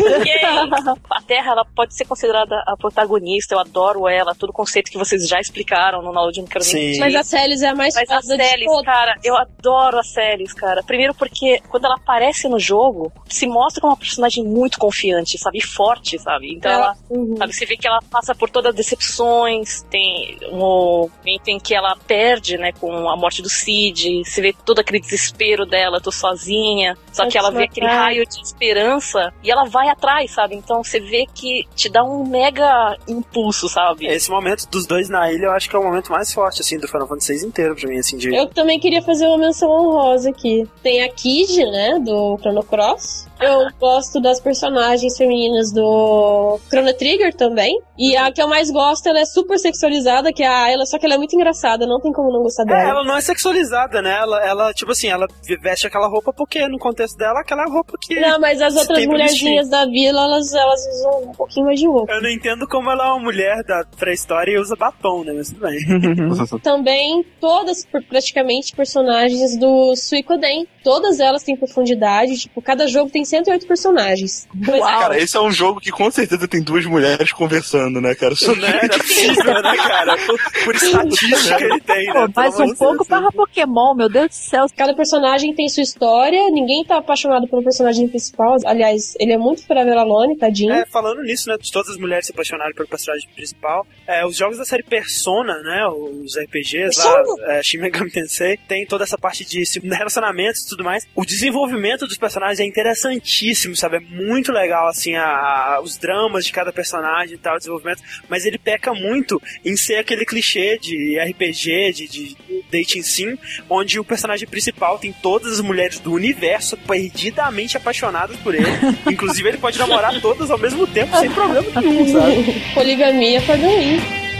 A Terra, ela pode ser considerada a protagonista, eu adoro ela, todo o conceito que vocês já explicaram no download, não quero nem... Mas a Celes é a mais Mas a Celes, cara, eu adoro a Celes, cara. Primeiro porque quando ela aparece no jogo, se mostra como uma personagem muito confiante, sabe? E forte, sabe? Então ela, ela uhum. sabe, você vê que ela passa por todas as decepções, tem um momento em que ela perde, né, com a morte do Cid, você vê todo aquele desespero dela, tô sozinha, só que ela vê aquele raio de esperança e ela vai atrás, sabe? Então você vê que te dá um mega impulso, sabe? Esse momento dos dois na ilha, eu acho que é o momento mais forte, assim, do Final Fantasy seis inteiro pra mim, assim, de... Eu também queria fazer uma menção honrosa aqui. Tem a Kid, né, do Chrono Cross. Eu gosto das personagens femininas do Chrono Trigger também. E a que eu mais gosto, ela é super sexualizada, que é a Ayla, só que ela é muito engraçada, não tem como não gostar dela. É, ela não é sexualizada, né? Ela, ela, tipo assim, ela veste aquela roupa porque no contexto dela, aquela roupa que... Não, mas as outras mulherzinhas da vila, elas, elas usam um pouquinho mais de roupa. Eu não entendo como ela é uma mulher da pré-história e usa batom, né? Mas tudo bem. Também, todas, praticamente, personagens do Suikoden. Todas elas têm profundidade, tipo, cada jogo tem cento e oito personagens. Uau. Cara, esse é um jogo que com certeza tem duas mulheres conversando, né, cara? Isso não é possível, né, cara? Por, por estatística que ele tem, né? Mais um pouco para Pokémon, meu Deus do céu. Cada personagem tem sua história, ninguém tá apaixonado pelo personagem principal. Aliás, ele é muito Forever Alone, tadinho. É, falando nisso, né, de todas as mulheres se apaixonarem pelo personagem principal, é, os jogos da série Persona, né, os R P Gs lá, é, Shin Megami Tensei, tem toda essa parte de relacionamentos e tudo mais. O desenvolvimento dos personagens é interessantíssimo, sabe? É muito legal, assim, a, a, os dramas de cada personagem e tal, o desenvolvimento, mas ele peca muito em ser aquele clichê de R P G, de, de dating sim, onde o personagem principal tem todas as mulheres do universo perdidamente apaixonadas por ele. Inclusive, ele pode namorar todas ao mesmo tempo, sem problema nenhum, sabe? Poligamia pra ganhar.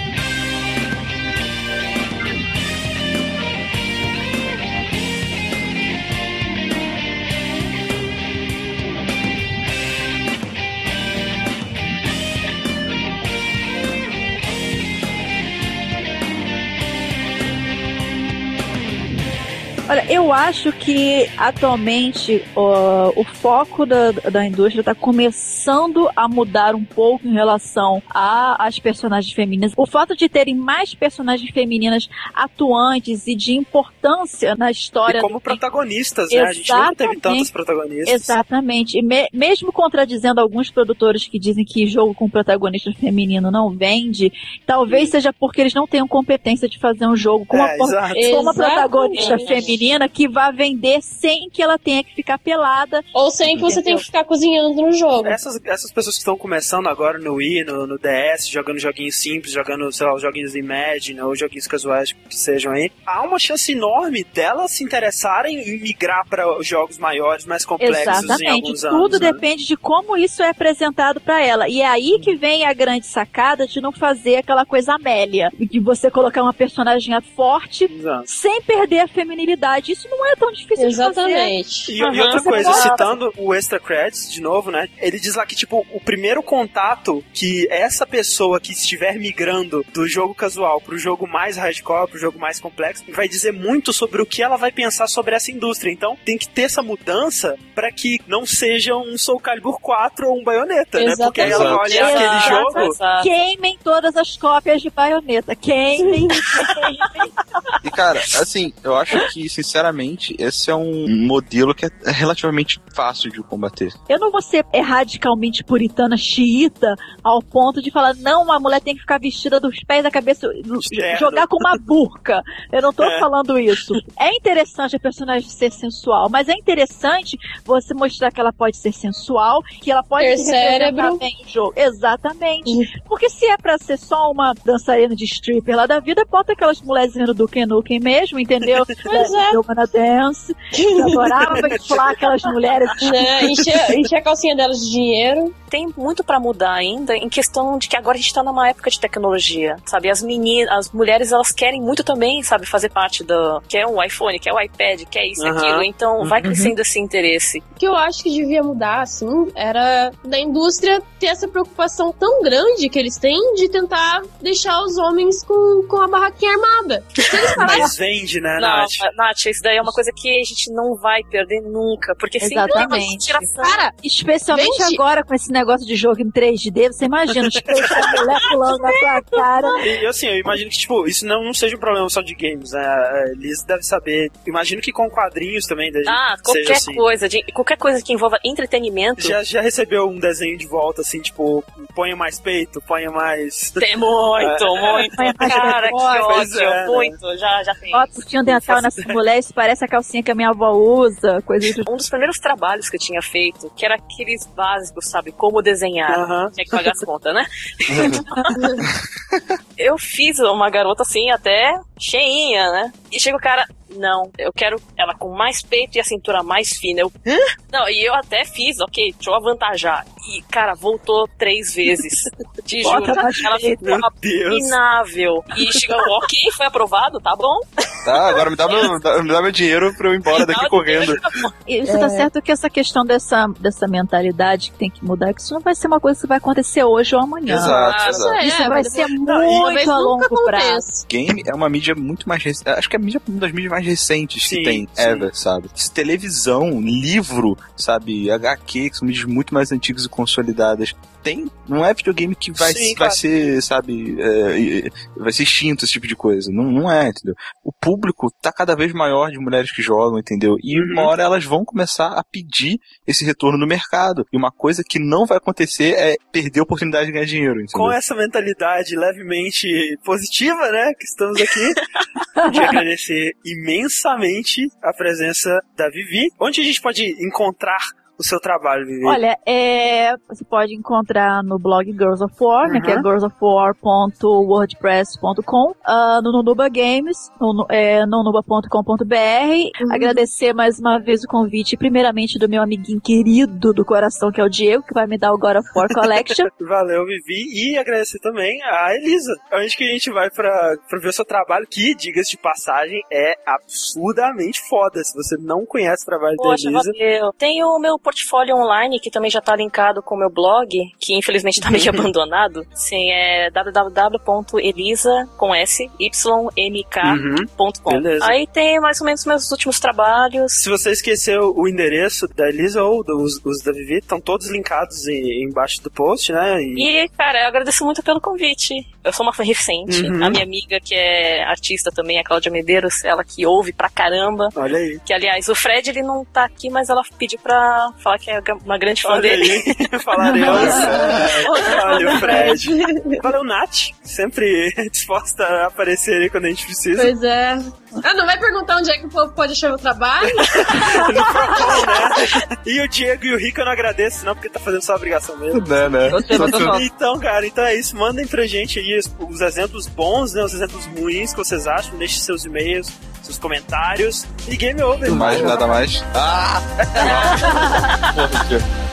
Olha, eu acho que atualmente uh, o foco da, da indústria está começando a mudar um pouco em relação às personagens femininas. O fato de terem mais personagens femininas atuantes e de importância na história... E como protagonistas, né? A gente nunca teve tantos protagonistas. Exatamente. E me, mesmo contradizendo alguns produtores que dizem que jogo com protagonista feminino não vende, talvez seja porque eles não tenham competência de fazer um jogo com, é, uma, com uma protagonista feminina que vai vender sem que ela tenha que ficar pelada. Ou sem que você tenha que ficar cozinhando no jogo. Essas, essas pessoas que estão começando agora no Wii, no, no D S, jogando joguinhos simples, jogando, sei lá, os joguinhos de Imagine ou joguinhos casuais que sejam aí, há uma chance enorme delas se interessarem em migrar para jogos maiores, mais complexos. Exatamente. Em alguns Tudo anos, né? depende de como isso é apresentado para ela. E é aí que vem a grande sacada de não fazer aquela coisa Amélia, de você colocar uma personagem forte Exato. Sem perder a feminilidade. Isso não é tão difícil Exatamente. de fazer. E, uhum. e outra coisa, citando o Extra Credits, de novo, né? Ele diz lá que, tipo, o primeiro contato que essa pessoa que estiver migrando do jogo casual pro jogo mais hardcore, pro jogo mais complexo, vai dizer muito sobre o que ela vai pensar sobre essa indústria. Então, tem que ter essa mudança para que não seja um Soul Calibur quatro ou um Bayonetta, né? Porque aí ela vai olhar aquele jogo... Queimem todas as cópias de Bayonetta. Queimem. E cara, assim, eu acho que, sinceramente, esse é um modelo que é relativamente fácil de combater. Eu não vou ser radicalmente puritana, xiita, ao ponto de falar, não, a mulher tem que ficar vestida dos pés à cabeça, Certo. jogar com uma burca. Eu não tô É. falando isso. É interessante a personagem ser sensual, mas é interessante você mostrar que ela pode ser sensual, que ela pode Ter se representar cérebro. bem no jogo. Exatamente. Uhum. Porque se é pra ser só uma dançarina de stripper lá da vida, bota aquelas mulherzinhas do Duke Nukem mesmo, entendeu? Pois é. Eu na dance, que adorava inflar aquelas mulheres. Né? Encher, encher a calcinha delas de dinheiro. Tem muito pra mudar ainda em questão de que agora a gente tá numa época de tecnologia, sabe? As meninas, as mulheres, elas querem muito também, sabe, fazer parte do... Quer um iPhone, quer um iPad, quer isso, Aham. aquilo. Então vai Uhum. crescendo esse interesse. O que eu acho que devia mudar, assim, era da indústria ter essa preocupação tão grande que eles têm de tentar deixar os homens com, com a barraquinha armada. Se eles pararem Mas vende, né, Não, Nath? Nath, isso daí é uma coisa que a gente não vai perder nunca, porque sempre tem uma Exatamente. inspiração. Cara, Especialmente Vende. agora com esse negócio de jogo em três D, você imagina os peitos da mulher pulando na tua cara. E assim, eu imagino que, tipo, isso não, não seja um problema só de games, né? A Liz deve saber. Imagino que com quadrinhos também deve Ah, seja qualquer assim. coisa, de, qualquer coisa que envolva entretenimento. Já, já recebeu um desenho de volta, assim, tipo, ponha mais peito, ponha mais. Tem muito, muito. Mas, Cara, que Pois ódio. é, né? Muito, já, já tem. Bota o fio dental nessa mulher, isso parece a calcinha que a minha avó usa, coisa do... Um dos primeiros trabalhos que eu tinha feito, que era aqueles básicos, sabe? Como desenhar. Aham. Tinha que pagar as contas, né? Eu fiz uma garota assim, até cheinha, né? E chega o cara, não, eu quero ela com mais peito e a cintura mais fina. Eu, hã? Não, e eu até fiz, ok, deixa eu avantajar. E, cara, voltou três vezes. Te juro. Bota mais Ela peito. ficou Meu Deus. abominável. E chegou, ok, foi aprovado, tá bom? Tá, agora me dá meu, dá- me dá meu dinheiro pra eu ir embora daqui correndo. E você tá certo que essa questão dessa, dessa mentalidade que tem que mudar, que isso não vai ser uma coisa que vai acontecer hoje ou amanhã. Exato, Ah, exato. é, Isso vai mas ser depois- Não, e talvez muito a nunca longo prazo. aconteça. Game é uma mídia muito mais recente. Acho que é a mídia, uma das mídias mais recentes Sim, que tem, sim. ever, sabe? Televisão, livro, sabe? H Q, que são mídias muito mais antigas e consolidadas. Tem, não é videogame que vai, Sim, vai claro. ser, sabe, é, vai ser extinto esse tipo de coisa. Não, não é, entendeu? O público tá cada vez maior de mulheres que jogam, entendeu? E Uhum. uma hora elas vão começar a pedir esse retorno no mercado. E uma coisa que não vai acontecer é perder a oportunidade de ganhar dinheiro, entendeu? Com essa mentalidade levemente positiva, né, que estamos aqui, de agradecer imensamente a presença da Vivi. Onde a gente pode encontrar o seu trabalho, Vivi? Olha, é, você pode encontrar no blog Girls of War, né, Uhum. que é girls of war ponto wordpress ponto com, ah, no Nunuba Games, no é, nunuba ponto com ponto b r. Uhum. Agradecer mais uma vez o convite, primeiramente do meu amiguinho querido do coração, que é o Diego, que vai me dar o God of War Collection. Valeu, Vivi. E agradecer também a Elisa. Onde que a gente vai pra, pra ver o seu trabalho, que, diga-se de passagem, é absurdamente foda. Se você não conhece o trabalho Poxa, da Elisa. valeu. Tem o meu portfólio online, que também já tá linkado com o meu blog, que infelizmente tá meio abandonado. Sim, é w w w ponto elisa com s y m k ponto com. Uhum. Beleza. Aí tem mais ou menos meus últimos trabalhos. Se você esqueceu o endereço da Elisa ou dos, os da Vivi, estão todos linkados em- embaixo do post, né? E... E, cara, eu agradeço muito pelo convite. Eu sou uma fã recente. Uhum. A minha amiga, que é artista também, a Cláudia Medeiros, ela que ouve pra caramba. Olha aí. Que, aliás, o Fred, ele não tá aqui, mas ela pediu pra falar que é uma grande fã Olha dele. aí. Falaremos. Olha o Fred. Valeu, Nath. Sempre disposta a aparecer aí quando a gente precisa. Pois é. Ah, não vai perguntar onde é que o povo pode achar meu trabalho? No Procon, né? E o Diego e o Rico eu não agradeço, não, porque tá fazendo sua obrigação mesmo. Né, né? Você, você só- Então, cara, então é isso. Mandem pra gente aí os, os exemplos bons, né? Os exemplos ruins que vocês acham. Deixem seus e-mails, seus comentários. E game over. Mais, nada mais. Ah! Porra, tio.